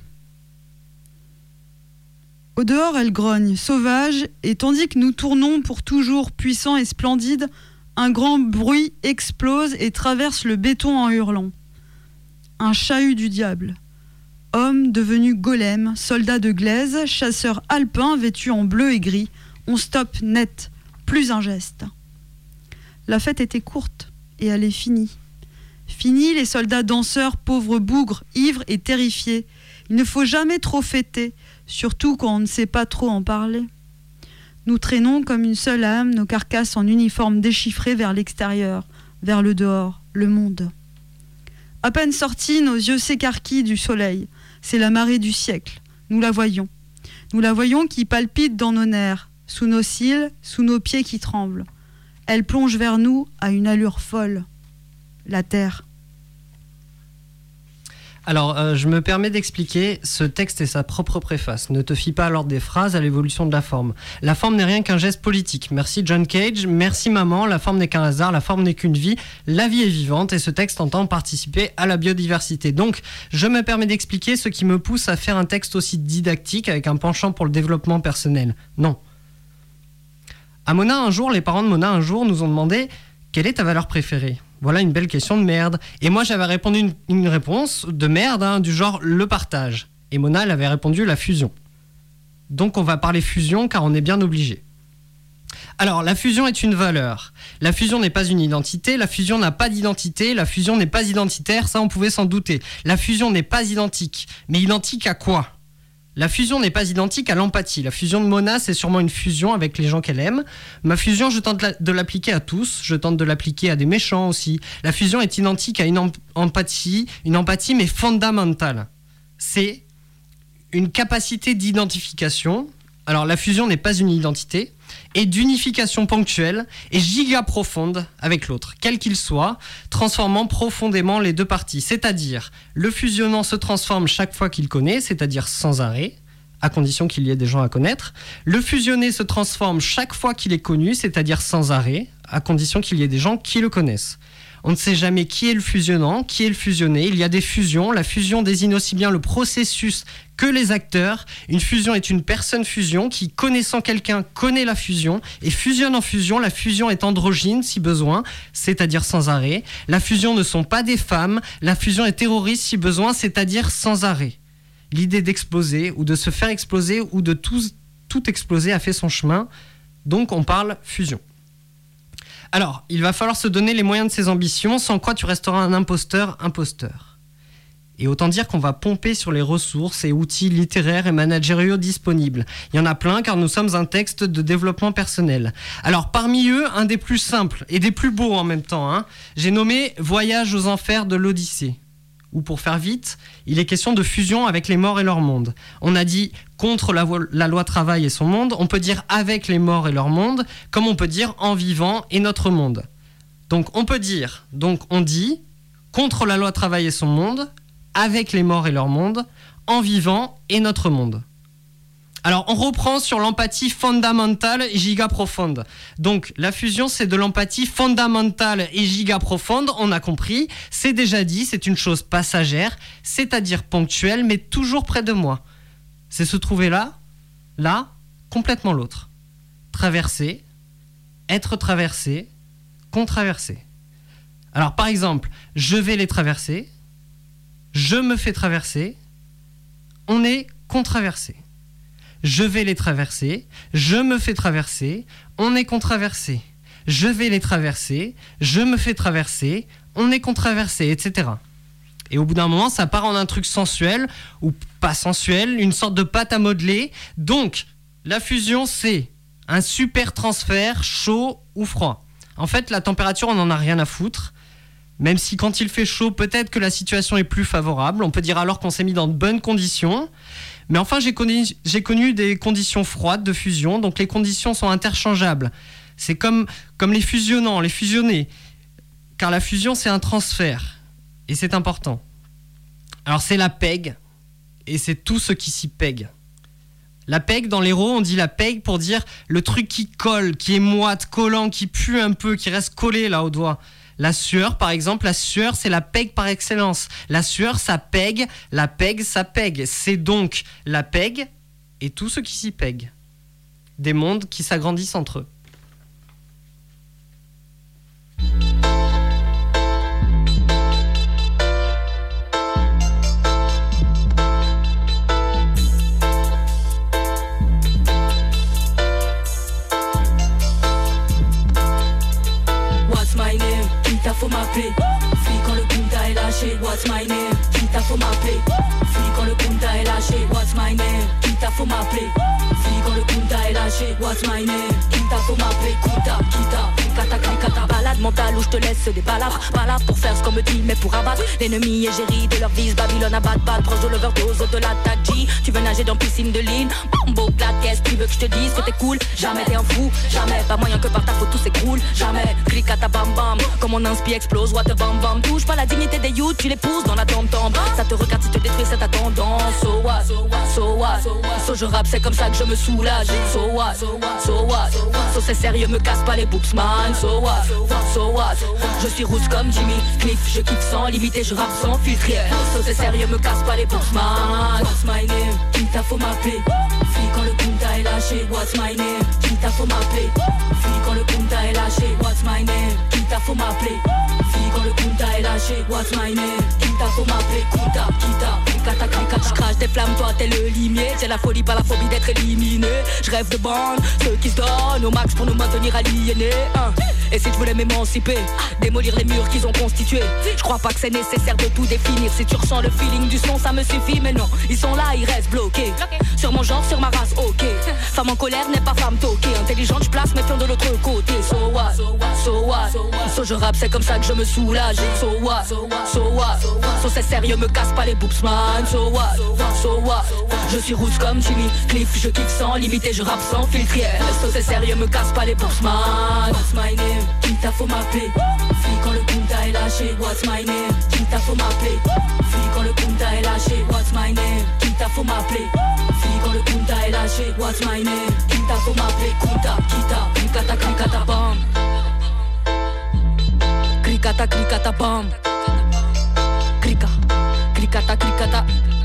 Au dehors, elle grogne, sauvage, et tandis que nous tournons pour toujours puissants et splendides, un grand bruit explose et traverse le béton en hurlant. Un chahut du diable. Homme devenu golem, soldat de glaise, chasseur alpin vêtu en bleu et gris, on stoppe net, plus un geste. La fête était courte et elle est finie. Fini les soldats danseurs, pauvres bougres, ivres et terrifiés. Il ne faut jamais trop fêter, surtout quand on ne sait pas trop en parler. Nous traînons comme une seule âme nos carcasses en uniforme déchiffrées vers l'extérieur, vers le dehors, le monde. À peine sortis, nos yeux s'écarquillent du soleil. C'est la marée du siècle. Nous la voyons. Nous la voyons qui palpite dans nos nerfs, sous nos cils, sous nos pieds qui tremblent. Elle plonge vers nous à une allure folle. La terre. Alors, euh, je me permets d'expliquer, ce texte est sa propre préface. Ne te fie pas à l'ordre des phrases, à l'évolution de la forme. La forme n'est rien qu'un geste politique. Merci John Cage, merci maman, la forme n'est qu'un hasard, la forme n'est qu'une vie, la vie est vivante et ce texte entend participer à la biodiversité. Donc, je me permets d'expliquer ce qui me pousse à faire un texte aussi didactique avec un penchant pour le développement personnel. Non. À Mona, un jour, les parents de Mona, un jour, nous ont demandé « Quelle est ta valeur préférée ?» Voilà une belle question de merde. Et moi, j'avais répondu une, une réponse de merde, hein, du genre le partage. Et Mona, elle avait répondu la fusion. Donc, on va parler fusion car on est bien obligé. Alors, la fusion est une valeur. La fusion n'est pas une identité. La fusion n'a pas d'identité. La fusion n'est pas identitaire. Ça, on pouvait s'en douter. La fusion n'est pas identique. Mais identique à quoi ? La fusion n'est pas identique à l'empathie. La fusion de Mona, c'est sûrement une fusion avec les gens qu'elle aime. Ma fusion, je tente de l'appliquer à tous. Je tente de l'appliquer à des méchants aussi. La fusion est identique à une em- empathie, une empathie mais fondamentale. C'est une capacité d'identification. Alors la fusion n'est pas une identité, et d'unification ponctuelle et giga profonde avec l'autre, quel qu'il soit, transformant profondément les deux parties. C'est-à-dire, le fusionnant se transforme chaque fois qu'il connaît, c'est-à-dire sans arrêt, à condition qu'il y ait des gens à connaître. Le fusionné se transforme chaque fois qu'il est connu, c'est-à-dire sans arrêt, à condition qu'il y ait des gens qui le connaissent. On ne sait jamais qui est le fusionnant, qui est le fusionné. Il y a des fusions. La fusion désigne aussi bien le processus que les acteurs. Une fusion est une personne fusion qui, connaissant quelqu'un, connaît la fusion et fusionne en fusion. La fusion est androgyne si besoin, c'est-à-dire sans arrêt. La fusion ne sont pas des femmes. La fusion est terroriste si besoin, c'est-à-dire sans arrêt. L'idée d'exploser ou de se faire exploser ou de tout, tout exploser a fait son chemin. Donc on parle fusion. Alors, il va falloir se donner les moyens de ses ambitions, sans quoi tu resteras un imposteur, imposteur. Et autant dire qu'on va pomper sur les ressources et outils littéraires et managériaux disponibles. Il y en a plein car nous sommes un texte de développement personnel. Alors, parmi eux, un des plus simples et des plus beaux en même temps, hein, j'ai nommé « Voyage aux enfers de l'Odyssée ». Ou pour faire vite, il est question de fusion avec les morts et leur monde. On a dit contre la, vo- la loi travail et son monde, on peut dire avec les morts et leur monde, comme on peut dire en vivant et notre monde. Donc on peut dire, donc on dit, contre la loi travail et son monde, avec les morts et leur monde, en vivant et notre monde. Alors, on reprend sur l'empathie fondamentale et giga profonde. Donc, la fusion, c'est de l'empathie fondamentale et giga profonde, on a compris. C'est déjà dit, c'est une chose passagère, c'est-à-dire ponctuelle, mais toujours près de moi. C'est se trouver là, là, complètement l'autre. Traverser, être traversé, contraversé. Alors, par exemple, je vais les traverser, je me fais traverser, on est contraversé. Je vais les traverser, je me fais traverser, on est contraversé. Je vais les traverser, je me fais traverser, on est contraversé, et cetera. Et au bout d'un moment, ça part en un truc sensuel, ou pas sensuel, une sorte de pâte à modeler. Donc, la fusion, c'est un super transfert, chaud ou froid. En fait, la température, on n'en a rien à foutre. Même si quand il fait chaud, peut-être que la situation est plus favorable. On peut dire alors qu'on s'est mis dans de bonnes conditions. Mais enfin, j'ai connu, j'ai connu des conditions froides de fusion, donc les conditions sont interchangeables. C'est comme, comme les fusionnants, les fusionnés. Car la fusion, c'est un transfert. Et c'est important. Alors, c'est la peg, et c'est tout ce qui s'y pègue. La peg, dans l'héros, on dit la peg pour dire le truc qui colle, qui est moite, collant, qui pue un peu, qui reste collé là au doigt. La sueur, par exemple, la sueur, c'est la peg par excellence. La sueur, ça pègue, la peg, ça pègue. C'est donc la peg et tout ce qui s'y pègue. Des mondes qui s'agrandissent entre eux. Faut m'appeler, fille quand le Kunta est lâché, what's my name? Kita faut m'appeler, fille quand le Kunta est lâché, what's my name? Kita faut m'appeler, fille quand le Kunta est lâché. lâché, what's my name? Kita, faut m'appeler Kuta, Kita, Krikata, Krikata. Balade mentale où je te laisse des palabres. Pas là pour faire ce qu'on me dit, mais pour abattre l'ennemi égérie de leur vise. Babylone à bat bat, proche de l'overdose, de l'attaque G. Tu veux nager dans piscine de ligne? Bambo, plat, qu'est-ce tu veux que je te dise? Que t'es cool, jamais t'es un fou, jamais. Pas moyen que par ta faute tout s'écroule, jamais. Krikata, bam bam, comme mon inspi explose, what a bam bam. Touche pas la dignité des youths, tu les pousses dans la tom-tom. Ça te regarde si te détruit, c'est ta tendance. So what, so what, so je rappe, c'est comme ça que je me soulage. So what, so what, so c'est sérieux, me casse pas les boobs man. So what, so what, je suis rouge comme Jimmy Cliff, je kiffe sans limiter, je rappe sans filtre. So c'est sérieux, me casse pas les boobs man. What's my name? Kita, faut m'appeler. Fille quand le Kunta est lâché, what's my name? Kita, faut m'appeler. Fille quand le Kunta est lâché, what's my name? Kita, faut m'appeler. Fille quand le Kunta est lâché, what's my name? Kita, faut m'appeler. Kunta, Kita, Krikata, Krikata. Je crache des flammes, toi t'es le limier. C'est la folie, pas la phobie d'être éliminé. Je rêve de bande, ceux qui se donnent au max pour nous maintenir aliénés. hein. Et si je voulais m'émanciper, démolir les murs qu'ils ont constitués. Je crois pas que c'est nécessaire de tout définir. Si tu ressens le feeling du son, ça me suffit. Mais non, ils sont là, ils restent bloqués. Sur mon genre, sur ma race, ok. Femme en colère n'est pas femme toquée. Intelligente, je place mes pions de l'autre côté. So what, so what, so je rappe, c'est comme ça que je me soulage. So what, so what, so c'est sérieux, me casse pas les boobs man. So what, so what, je suis rouge comme Jimmy Cliff, je kiffe sans limiter, je rappe sans filtre. So c'est sérieux, me casse pas les boobs man. What's my name? Kita, faut m'appeler. Fille quand le Kunta est lâché, what's my name? Kita, faut m'appeler. Fille quand le Kunta est lâché, what's my name? Kita, faut m'appeler. Fille quand le Kunta est lâché, what's my name? Kita, faut m'appeler. Kunta, Kita, Krikata, Krikata, bam. Krikata, Krikata, bam. Krika, Krikata, Krikata.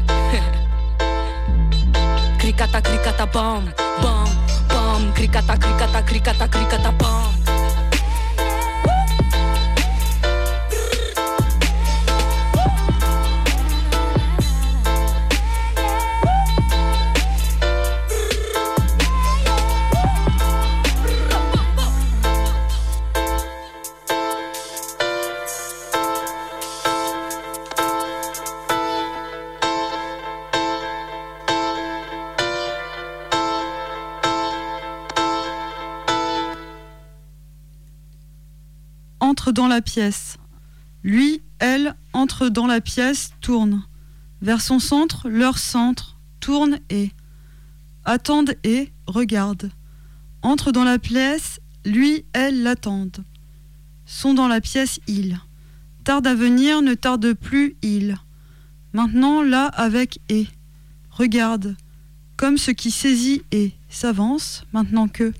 Krikata, Krikata, bam, bam, bam. Krikata, Krikata, Krikata, Krikata, bam. Entre dans la pièce. Lui, elle, entre dans la pièce, tourne. Vers son centre, leur centre, tourne et attendent et regardent. Entre dans la pièce, lui, elle l'attendent. Sont dans la pièce, ils. Tarde à venir, ne tarde plus, ils. Maintenant, là, avec et. Regarde, comme ce qui saisit et s'avance, maintenant que.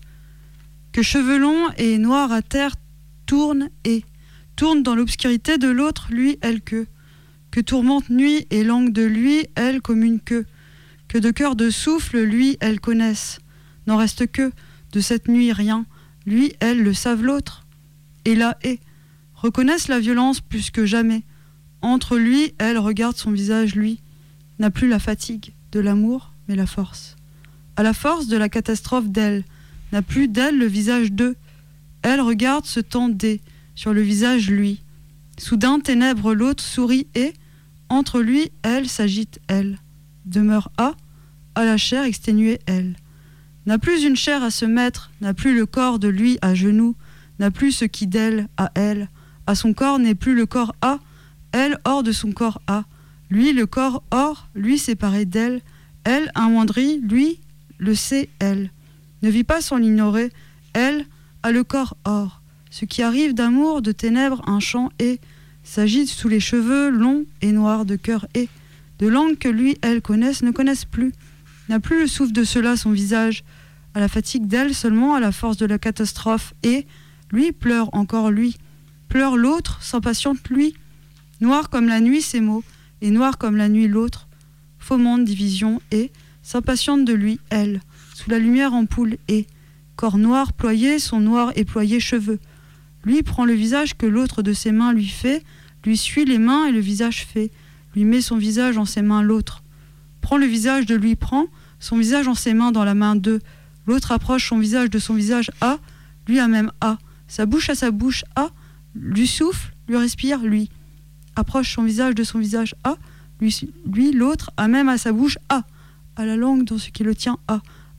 Que cheveux longs et noirs à terre tourne et tourne dans l'obscurité de l'autre, lui, elle, que que tourmente nuit et langue de lui, elle, comme une queue, que de cœur de souffle, lui, elle connaissent, n'en reste que de cette nuit rien, lui, elle, le savent l'autre, et là, et reconnaissent la violence plus que jamais, entre lui, elle, regarde son visage, lui, n'a plus la fatigue de l'amour, mais la force, à la force de la catastrophe d'elle, n'a plus d'elle le visage d'eux. Elle regarde se tendait sur le visage lui. Soudain ténèbre l'autre sourit et, entre lui, elle s'agite elle. Demeure à, à la chair exténuée elle. N'a plus une chair à se mettre, n'a plus le corps de lui à genoux, n'a plus ce qui d'elle à elle. À son corps n'est plus le corps à, elle hors de son corps à. Lui le corps hors, lui séparé d'elle. Elle amoindrie, lui le sait elle. Ne vit pas sans l'ignorer, elle a le corps or. Ce qui arrive d'amour, de ténèbres, un chant et s'agite sous les cheveux longs et noirs de cœur et de langue que lui, elle connaissent, ne connaissent plus. N'a plus le souffle de cela son visage, à la fatigue d'elle seulement, à la force de la catastrophe et lui pleure encore lui. Pleure l'autre, s'impatiente lui. Noir comme la nuit ses mots, et noir comme la nuit l'autre. Fomente division et s'impatiente de lui, elle, sous la lumière ampoule et corps noir ployé, son noir et ployé cheveux. Lui prend le visage que l'autre de ses mains lui fait, lui suit les mains et le visage fait, lui met son visage en ses mains l'autre. Prend le visage de lui, prend son visage en ses mains dans la main d'eux. L'autre approche son visage de son visage à, lui à même à, sa bouche à sa bouche à, lui souffle, lui respire, lui. Approche son visage de son visage à, lui, lui l'autre à même à sa bouche à, à la langue dans ce qui le tient à,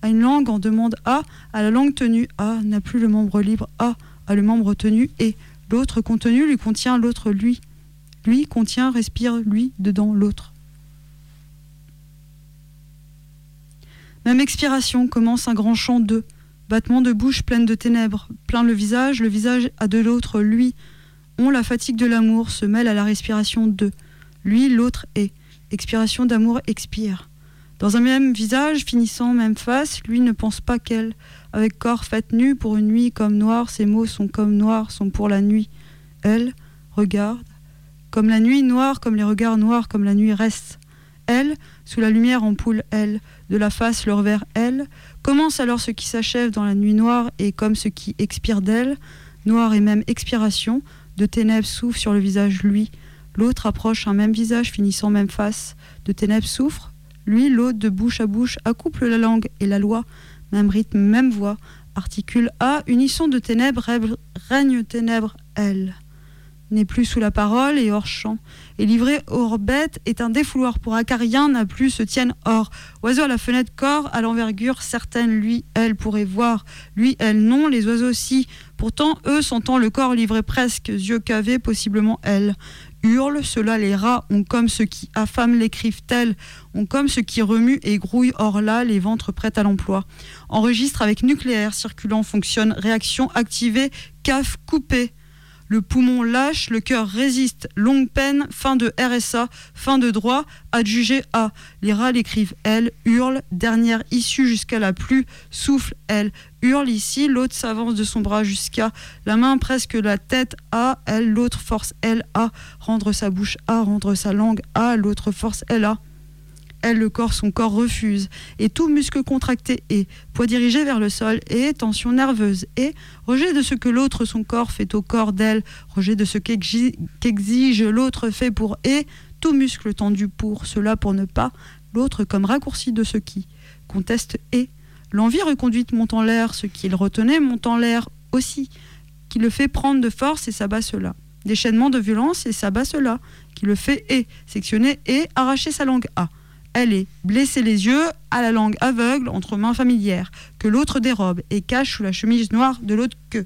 à une langue en demande A, à la langue tenue A, n'a plus le membre libre A, a le membre tenu et l'autre contenu lui contient l'autre lui. Lui contient, respire lui dedans l'autre. Même expiration commence un grand chant de battement de bouche pleine de ténèbres, plein le visage, le visage a de l'autre lui. On, la fatigue de l'amour, se mêle à la respiration de lui, l'autre est. Expiration d'amour expire. Dans un même visage, finissant même face, lui ne pense pas qu'elle. Avec corps faite nue pour une nuit comme noire, ses mots sont comme noirs, sont pour la nuit. Elle regarde, comme la nuit noire, comme les regards noirs, comme la nuit reste. Elle, sous la lumière ampoule, elle, de la face le revers, elle, commence alors ce qui s'achève dans la nuit noire et comme ce qui expire d'elle, noire et même expiration, de ténèbres souffle sur le visage, lui. L'autre approche un même visage finissant même face, de ténèbres souffre, lui, l'autre de bouche à bouche accouple la langue et la loi, même rythme, même voix, articule A, unisson de ténèbres, règne ténèbres, elle. N'est plus sous la parole et hors champ. Et livré hors bête est un défouloir pour acarien n'a plus se tienne hors. Oiseau à la fenêtre corps, à l'envergure certaine, lui, elle pourrait voir. Lui, elle, non, les oiseaux si. Pourtant, eux, sentant le corps livré presque, yeux cavés, possiblement elle. Hurlent, ceux-là les rats ont comme ceux qui affament l'écrivent tels, ont comme ceux qui remuent et grouillent hors là, les ventres prêts à l'emploi. Enregistre avec nucléaire, circulant, fonctionne, réaction activée, caf coupé. Le poumon lâche, le cœur résiste, longue peine, fin de R S A, fin de droit, adjugé A. Les rats l'écrivent elle, hurle, dernière issue jusqu'à la plus, souffle elle, hurle ici, l'autre s'avance de son bras jusqu'à la main presque la tête A, elle, l'autre force elle A, rendre sa bouche A, rendre sa langue A, l'autre force elle A. Elle, le corps, son corps refuse, et tout muscle contracté, et poids dirigé vers le sol, et tension nerveuse, et rejet de ce que l'autre, son corps, fait au corps d'elle, rejet de ce qu'exige, qu'exige l'autre fait pour, et tout muscle tendu pour, cela pour ne pas, l'autre comme raccourci de ce qui, conteste, et l'envie reconduite monte en l'air, ce qu'il retenait monte en l'air aussi, qui le fait prendre de force et s'abat cela. Déchaînement de violence et s'abat cela, qui le fait, et sectionner, et arracher sa langue à. Elle est blessée les yeux, à la langue aveugle, entre mains familières, que l'autre dérobe et cache sous la chemise noire de l'autre queue.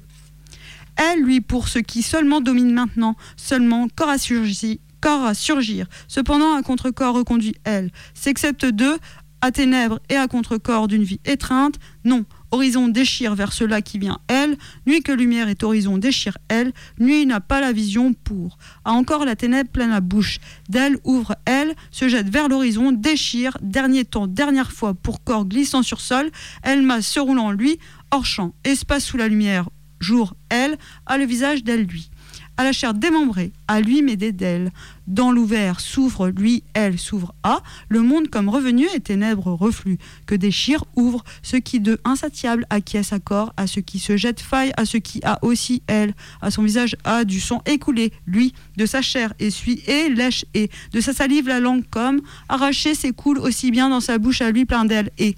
Elle, lui, pour ce qui seulement domine maintenant, seulement corps à surgir, corps à surgir. Cependant, un contre-corps reconduit elle, s'excepte d'eux, à ténèbres et à contre-corps d'une vie étreinte, non. Horizon déchire vers cela qui vient, elle. Nuit que lumière est horizon déchire, elle. Nuit n'a pas la vision pour. A encore la ténèbre pleine la bouche. D'elle ouvre, elle. Se jette vers l'horizon, déchire. Dernier temps, dernière fois, pour corps glissant sur sol. Elle masse se roulant, lui. Hors champ, espace sous la lumière. Jour, elle. A le visage d'elle, lui. À la chair démembrée, à lui m'aider d'elle. Dans l'ouvert s'ouvre, lui, elle s'ouvre à, le monde comme revenu et ténèbres reflux, que déchire, ouvre, ce qui de insatiable acquiesce à corps, à ce qui se jette faille, à ce qui a aussi, elle, à son visage a du sang écoulé, lui, de sa chair essuie et lèche et, de sa salive la langue comme, arraché s'écoule aussi bien dans sa bouche à lui plein d'elle et.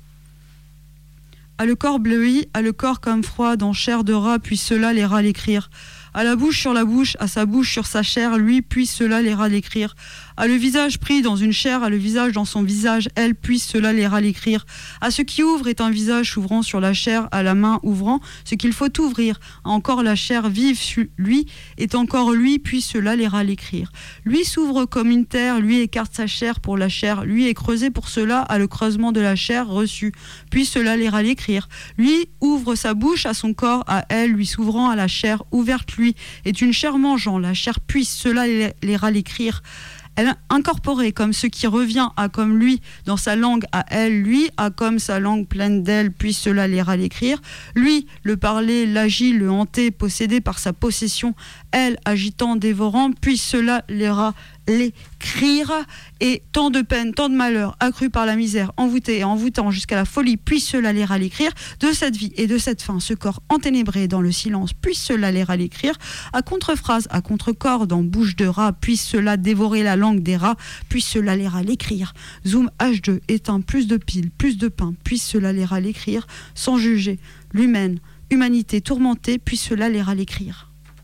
À le corps bleui, à le corps comme froid, dans chair de rat, puis cela les rats l'écrire. À la bouche sur la bouche, à sa bouche sur sa chair, lui, puisse cela les rats l'écrire. À le visage pris dans une chair, à le visage dans son visage, elle, puisse cela les rats l'écrire. À ce qui ouvre est un visage s'ouvrant sur la chair, à la main ouvrant, ce qu'il faut ouvrir. À encore la chair vive, lui, est encore lui, puisse cela les rats l'écrire. Lui s'ouvre comme une terre, lui écarte sa chair pour la chair, lui est creusé pour cela, à le creusement de la chair reçu, puisse cela les rats l'écrire. Lui ouvre sa bouche à son corps, à elle, lui s'ouvrant à la chair ouverte, lui, est une chair mangeant, la chair puisse cela les rats l'écrire. Elle incorporée comme ce qui revient à comme lui dans sa langue à elle, lui a comme sa langue pleine d'elle, puisse cela les rats l'écrire. Lui, le parler, l'agit, le hanter, possédé par sa possession, elle, agitant, dévorant, puisse cela les rats l'écrire. Et tant de peine, tant de malheur, accru par la misère, envoûté et envoûtant jusqu'à la folie, puisse cela les rats l'écrire. De cette vie et de cette fin, ce corps enténébré dans le silence, puisse cela les rats l'écrire. À contre-phrase, à contre-corps, dans bouche de rat, puisse cela dévorer la langue des rats, puisse cela les rats l'écrire. Zoom H deux, éteint plus de piles, plus de pain, puisse cela les rats l'écrire. Sans juger, l'humaine, humanité tourmentée, puisse cela les rats l'écrire.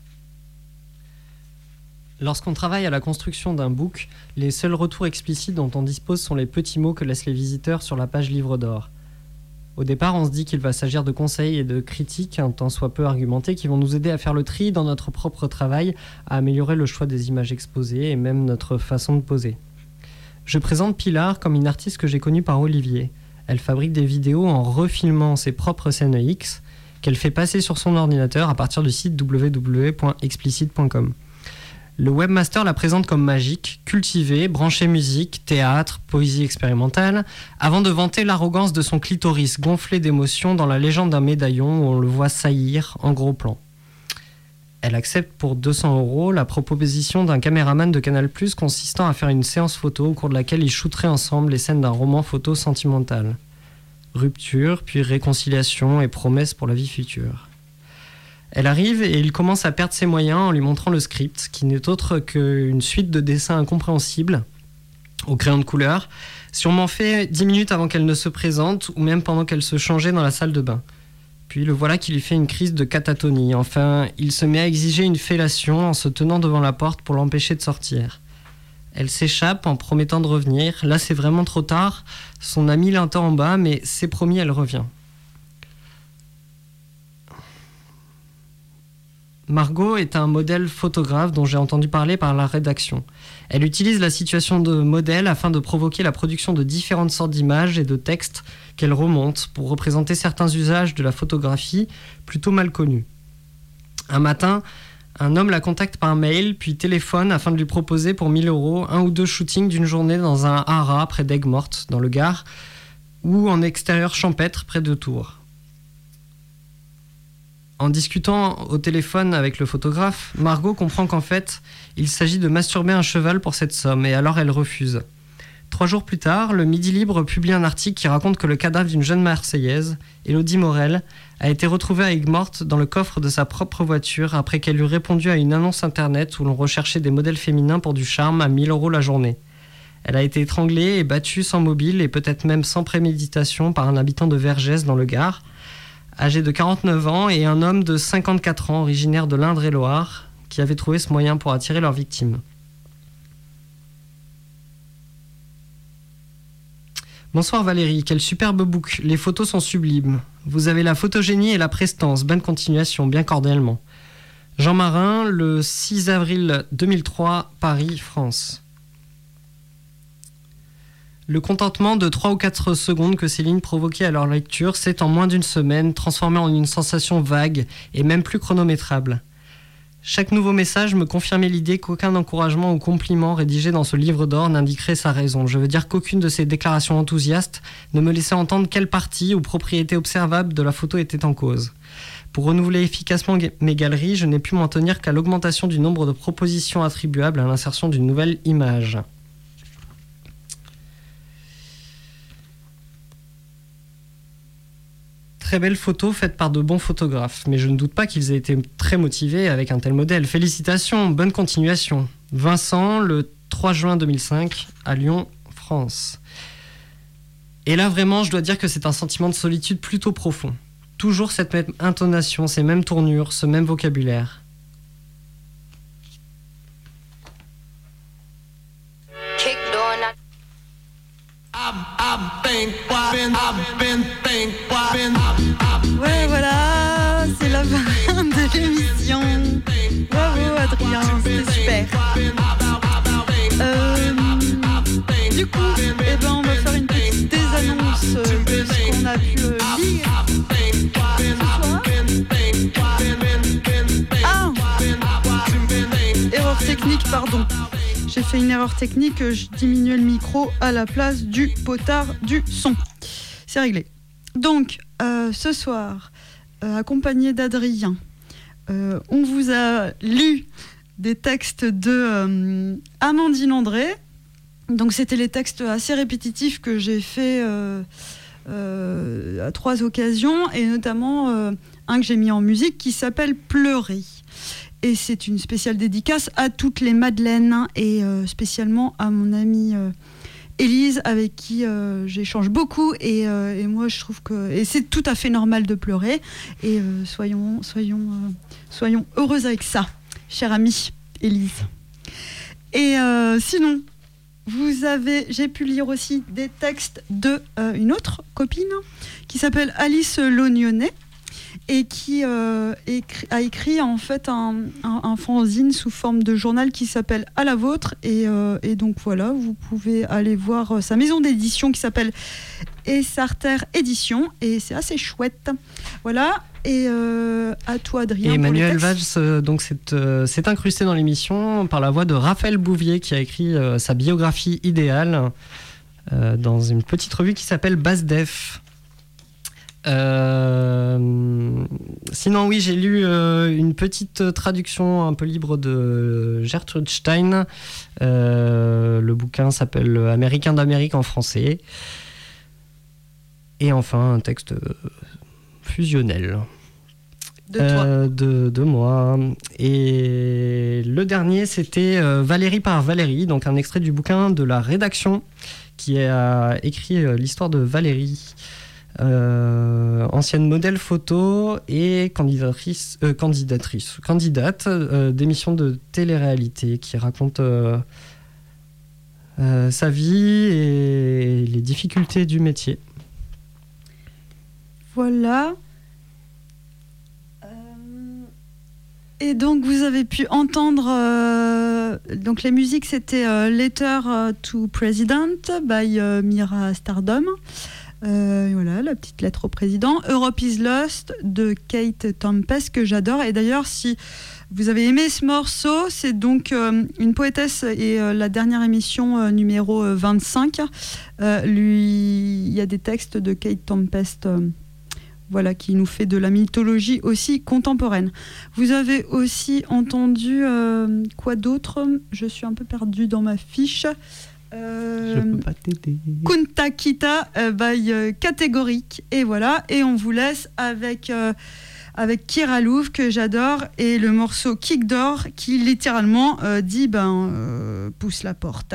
Lorsqu'on travaille à la construction d'un book, les seuls retours explicites dont on dispose sont les petits mots que laissent les visiteurs sur la page livre d'or. Au départ, on se dit qu'il va s'agir de conseils et de critiques, un tant soit peu argumentés, qui vont nous aider à faire le tri dans notre propre travail, à améliorer le choix des images exposées et même notre façon de poser. Je présente Pilar comme une artiste que j'ai connue par Olivier. Elle fabrique des vidéos en refilmant ses propres scènes X, qu'elle fait passer sur son ordinateur à partir du site w w w point explicit point com. Le webmaster la présente comme magique, cultivée, branchée musique, théâtre, poésie expérimentale, avant de vanter l'arrogance de son clitoris gonflé d'émotions dans la légende d'un médaillon où on le voit saillir en gros plan. Elle accepte pour deux cents euros la proposition d'un caméraman de Canal plus, consistant à faire une séance photo au cours de laquelle ils shooteraient ensemble les scènes d'un roman photo sentimental. Rupture, puis réconciliation et promesse pour la vie future. Elle arrive et il commence à perdre ses moyens en lui montrant le script, qui n'est autre qu'une suite de dessins incompréhensibles, au crayon de couleur, sûrement fait dix minutes avant qu'elle ne se présente, ou même pendant qu'elle se changeait dans la salle de bain. Puis le voilà qui lui fait une crise de catatonie. Enfin, il se met à exiger une fellation en se tenant devant la porte pour l'empêcher de sortir. Elle s'échappe en promettant de revenir. Là, c'est vraiment trop tard. Son ami l'entend en bas, mais c'est promis, elle revient. Margot est un modèle photographe dont j'ai entendu parler par la rédaction. Elle utilise la situation de modèle afin de provoquer la production de différentes sortes d'images et de textes qu'elle remonte pour représenter certains usages de la photographie plutôt mal connus. Un matin, un homme la contacte par mail puis téléphone afin de lui proposer pour mille euros un ou deux shootings d'une journée dans un haras près d'Aigues-Mortes, dans le Gard, ou en extérieur champêtre près de Tours. En discutant au téléphone avec le photographe, Margot comprend qu'en fait, il s'agit de masturber un cheval pour cette somme, et alors elle refuse. Trois jours plus tard, le Midi Libre publie un article qui raconte que le cadavre d'une jeune Marseillaise, Élodie Morel, a été retrouvé à Aigues-Mortes dans le coffre de sa propre voiture après qu'elle eut répondu à une annonce internet où l'on recherchait des modèles féminins pour du charme à mille euros la journée. Elle a été étranglée et battue sans mobile et peut-être même sans préméditation par un habitant de Vergès dans le Gard, âgé de quarante-neuf ans, et un homme de cinquante-quatre ans, originaire de l'Indre-et-Loire, qui avait trouvé ce moyen pour attirer leur victime. Bonsoir Valérie, quel superbe book, les photos sont sublimes. Vous avez la photogénie et la prestance, bonne continuation, bien cordialement. Jean Marin, le six avril deux mille trois, Paris, France. Le contentement de trois ou quatre secondes que ces lignes provoquaient à leur lecture s'est en moins d'une semaine transformé en une sensation vague et même plus chronométrable. Chaque nouveau message me confirmait l'idée qu'aucun encouragement ou compliment rédigé dans ce livre d'or n'indiquerait sa raison. Je veux dire qu'aucune de ces déclarations enthousiastes ne me laissait entendre quelle partie ou propriété observable de la photo était en cause. Pour renouveler efficacement mes galeries, je n'ai pu m'en tenir qu'à l'augmentation du nombre de propositions attribuables à l'insertion d'une nouvelle image. Très belle photo faite par de bons photographes, mais je ne doute pas qu'ils aient été très motivés avec un tel modèle. Félicitations, bonne continuation. Vincent, le trois juin deux mille cinq, à Lyon, France. Et là, vraiment, je dois dire que c'est un sentiment de solitude plutôt profond. Toujours cette même intonation, ces mêmes tournures, ce même vocabulaire. Ouais, voilà, c'est la fin de l'émission. Bravo Adrien, c'était super. Euh, du coup, eh ben, on va faire une petite désannonce de ce qu'on a pu euh, lire ce soir. Ah, erreur technique, pardon. J'ai fait une erreur technique, je diminuais le micro à la place du potard du son. C'est réglé. Donc, euh, ce soir, euh, accompagné d'Adrien, euh, on vous a lu des textes de euh, Amandine André. Donc, c'était les textes assez répétitifs que j'ai fait euh, euh, à trois occasions, et notamment euh, un que j'ai mis en musique qui s'appelle Pleurer. Et c'est une spéciale dédicace à toutes les Madeleines et euh, spécialement à mon amie euh, Élise, avec qui euh, j'échange beaucoup, et, euh, et moi je trouve que et c'est tout à fait normal de pleurer, et euh, soyons, soyons, euh, soyons heureuses avec ça, chère amie Élise. Et euh, sinon, vous avez, j'ai pu lire aussi des textes de euh, une autre copine qui s'appelle Alice Lognonnet et qui euh, écrit, a écrit en fait un, un, un fanzine sous forme de journal qui s'appelle À la vôtre et, euh, et donc voilà, vous pouvez aller voir sa maison d'édition qui s'appelle Essarter Édition et c'est assez chouette. Voilà. Et euh, à toi, Adrien. Et Emmanuel Valls euh, donc, s'est, euh, s'est incrusté dans l'émission par la voix de Raphaël Bouvier qui a écrit euh, sa biographie idéale euh, dans une petite revue qui s'appelle BassDef. Euh, sinon, oui, j'ai lu euh, une petite traduction un peu libre de Gertrude Stein. Euh, le bouquin s'appelle Américain d'Amérique en français. Et enfin, un texte fusionnel. De toi. Euh, de, de moi. Et le dernier, c'était euh, Valérie par Valérie, donc un extrait du bouquin de la rédaction qui a écrit euh, l'histoire de Valérie, euh, ancienne modèle photo et candidatrice, euh, candidatrice, candidate euh, d'émission de télé-réalité qui raconte euh, euh, sa vie et les difficultés du métier. Voilà. Et donc vous avez pu entendre euh, donc les musiques, c'était euh, Letter to President by euh, Mira Stardom, euh, voilà, la petite lettre au président. Europe is Lost de Kate Tempest que j'adore, et d'ailleurs si vous avez aimé ce morceau, c'est donc euh, une poétesse et euh, la dernière émission euh, numéro vingt-cinq, euh, lui, il y a des textes de Kate Tempest euh, voilà, qui nous fait de la mythologie aussi contemporaine. Vous avez aussi entendu euh, quoi d'autre ? Je suis un peu perdue dans ma fiche. Euh, Je peux pas t'aider. Kunta Kita euh, by euh, Catégorique. Et voilà, et on vous laisse avec, euh, avec Kira Louv que j'adore et le morceau Kick Door qui littéralement euh, dit ben, euh, pousse la porte.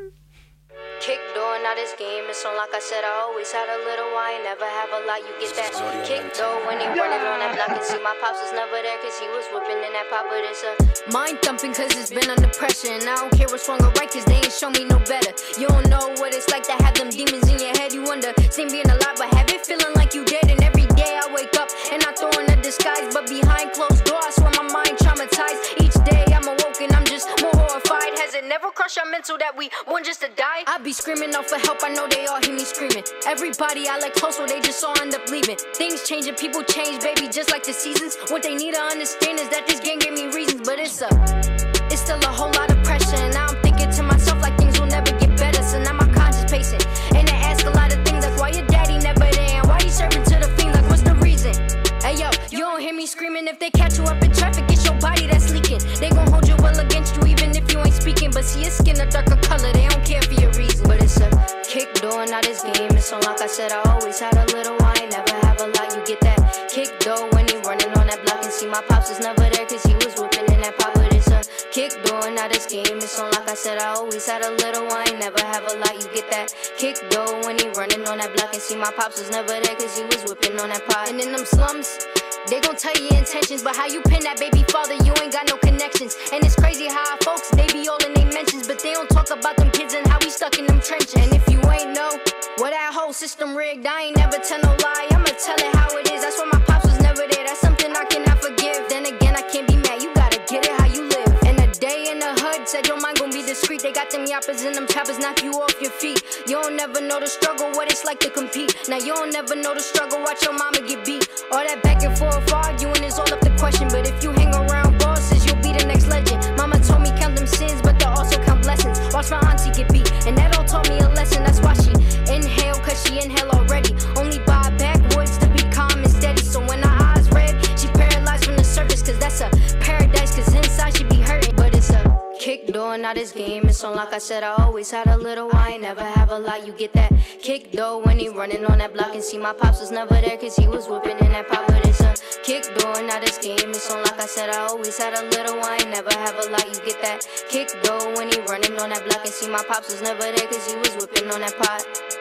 Kick door, now this game is on. Like I said, I always had a little wine, never have a lot. You get that kick door when he running on that block. And see, my pops was never there, cause he was whipping in that pop. But it's a mind thumping, cause it's been under pressure. And I don't care what's wrong or right, cause they ain't show me no better. You don't know what it's like to have them demons in your head. You wonder, seen being alive, but have it feeling like you dead. And every day I wake up and I throw in a disguise. But behind closed doors, I swear my mind traumatized. Each day I'm awoken, I'm just more horrified. Has it never crossed your mental that we born just to die? I be screaming out for help, I know they all hear me screaming. Everybody I let close, so they just all end up leaving. Things change and people change, baby, just like the seasons. What they need to understand is that this game gave me reasons. But it's a, it's still a whole lot of pressure. And now I'm thinking to myself like things will never get better. So now my conscience pacing, and I ask a lot of things like why your daddy never there, and why you serving to the fiend, like what's the reason? Hey yo, you don't hear me screaming. If they catch you up in traffic, it's your body that's leaking. They gon' hold you well against you even if you ain't speaking. But see your skin a darker color, they don't care for your reason. But it's a kick door, now this game is on. Like I said, I always had a little wine, never have a lot. You get that kick door when he running on that block. And see my pops was never there, cause he was whipping in that pop. But it's a kick door, now this game is on. Like I said, I always had a little wine, never have a lot. You get that kick door when he running on that block. And see my pops was never there, cause he was whipping on that pot. And in them slums, they gon' tell you your intentions, but how you pin that baby father, you ain't got no connections. And it's crazy how our folks, they be all in they mentions, but they don't talk about them kids and how we stuck in them trenches. And if you ain't know, well that whole system rigged, I ain't never tell no lie, I'ma tell it how it is. That's why my pops was never there, that's something I cannot forgive. Then again, I can't be mad, you gotta get it how you live. And a day in the hood said your mind gon' be discreet. They got them yappers and them choppers knock you off your feet. You don't never know the struggle, what it's like to compete. Now you don't never know the struggle, watch your mama get beat. All that back and forth arguing is all up the question. But if you hang around bosses, you'll be the next legend. Mama told me count them sins, but they also count blessings. Watch my auntie get beat, and that all taught me a lesson. That's why she inhale, cause she inhale already. Only buy backwoods to be calm and steady. So when her eyes red, she paralyzed from the surface. Cause that's a paradise, cause inside she be hurting. But it's a kick door, now this game is on. Like I said, I always had a little wine, never have a lot. You get that kick door when he running on that block. And see my pops was never there, cause he was whipping in that pop. But it's a kick door, now this game is on. Like I said, I always had a little wine, never have a lot. You get that kick door when he running on that block. And see my pops was never there, cause he was whipping on that pot.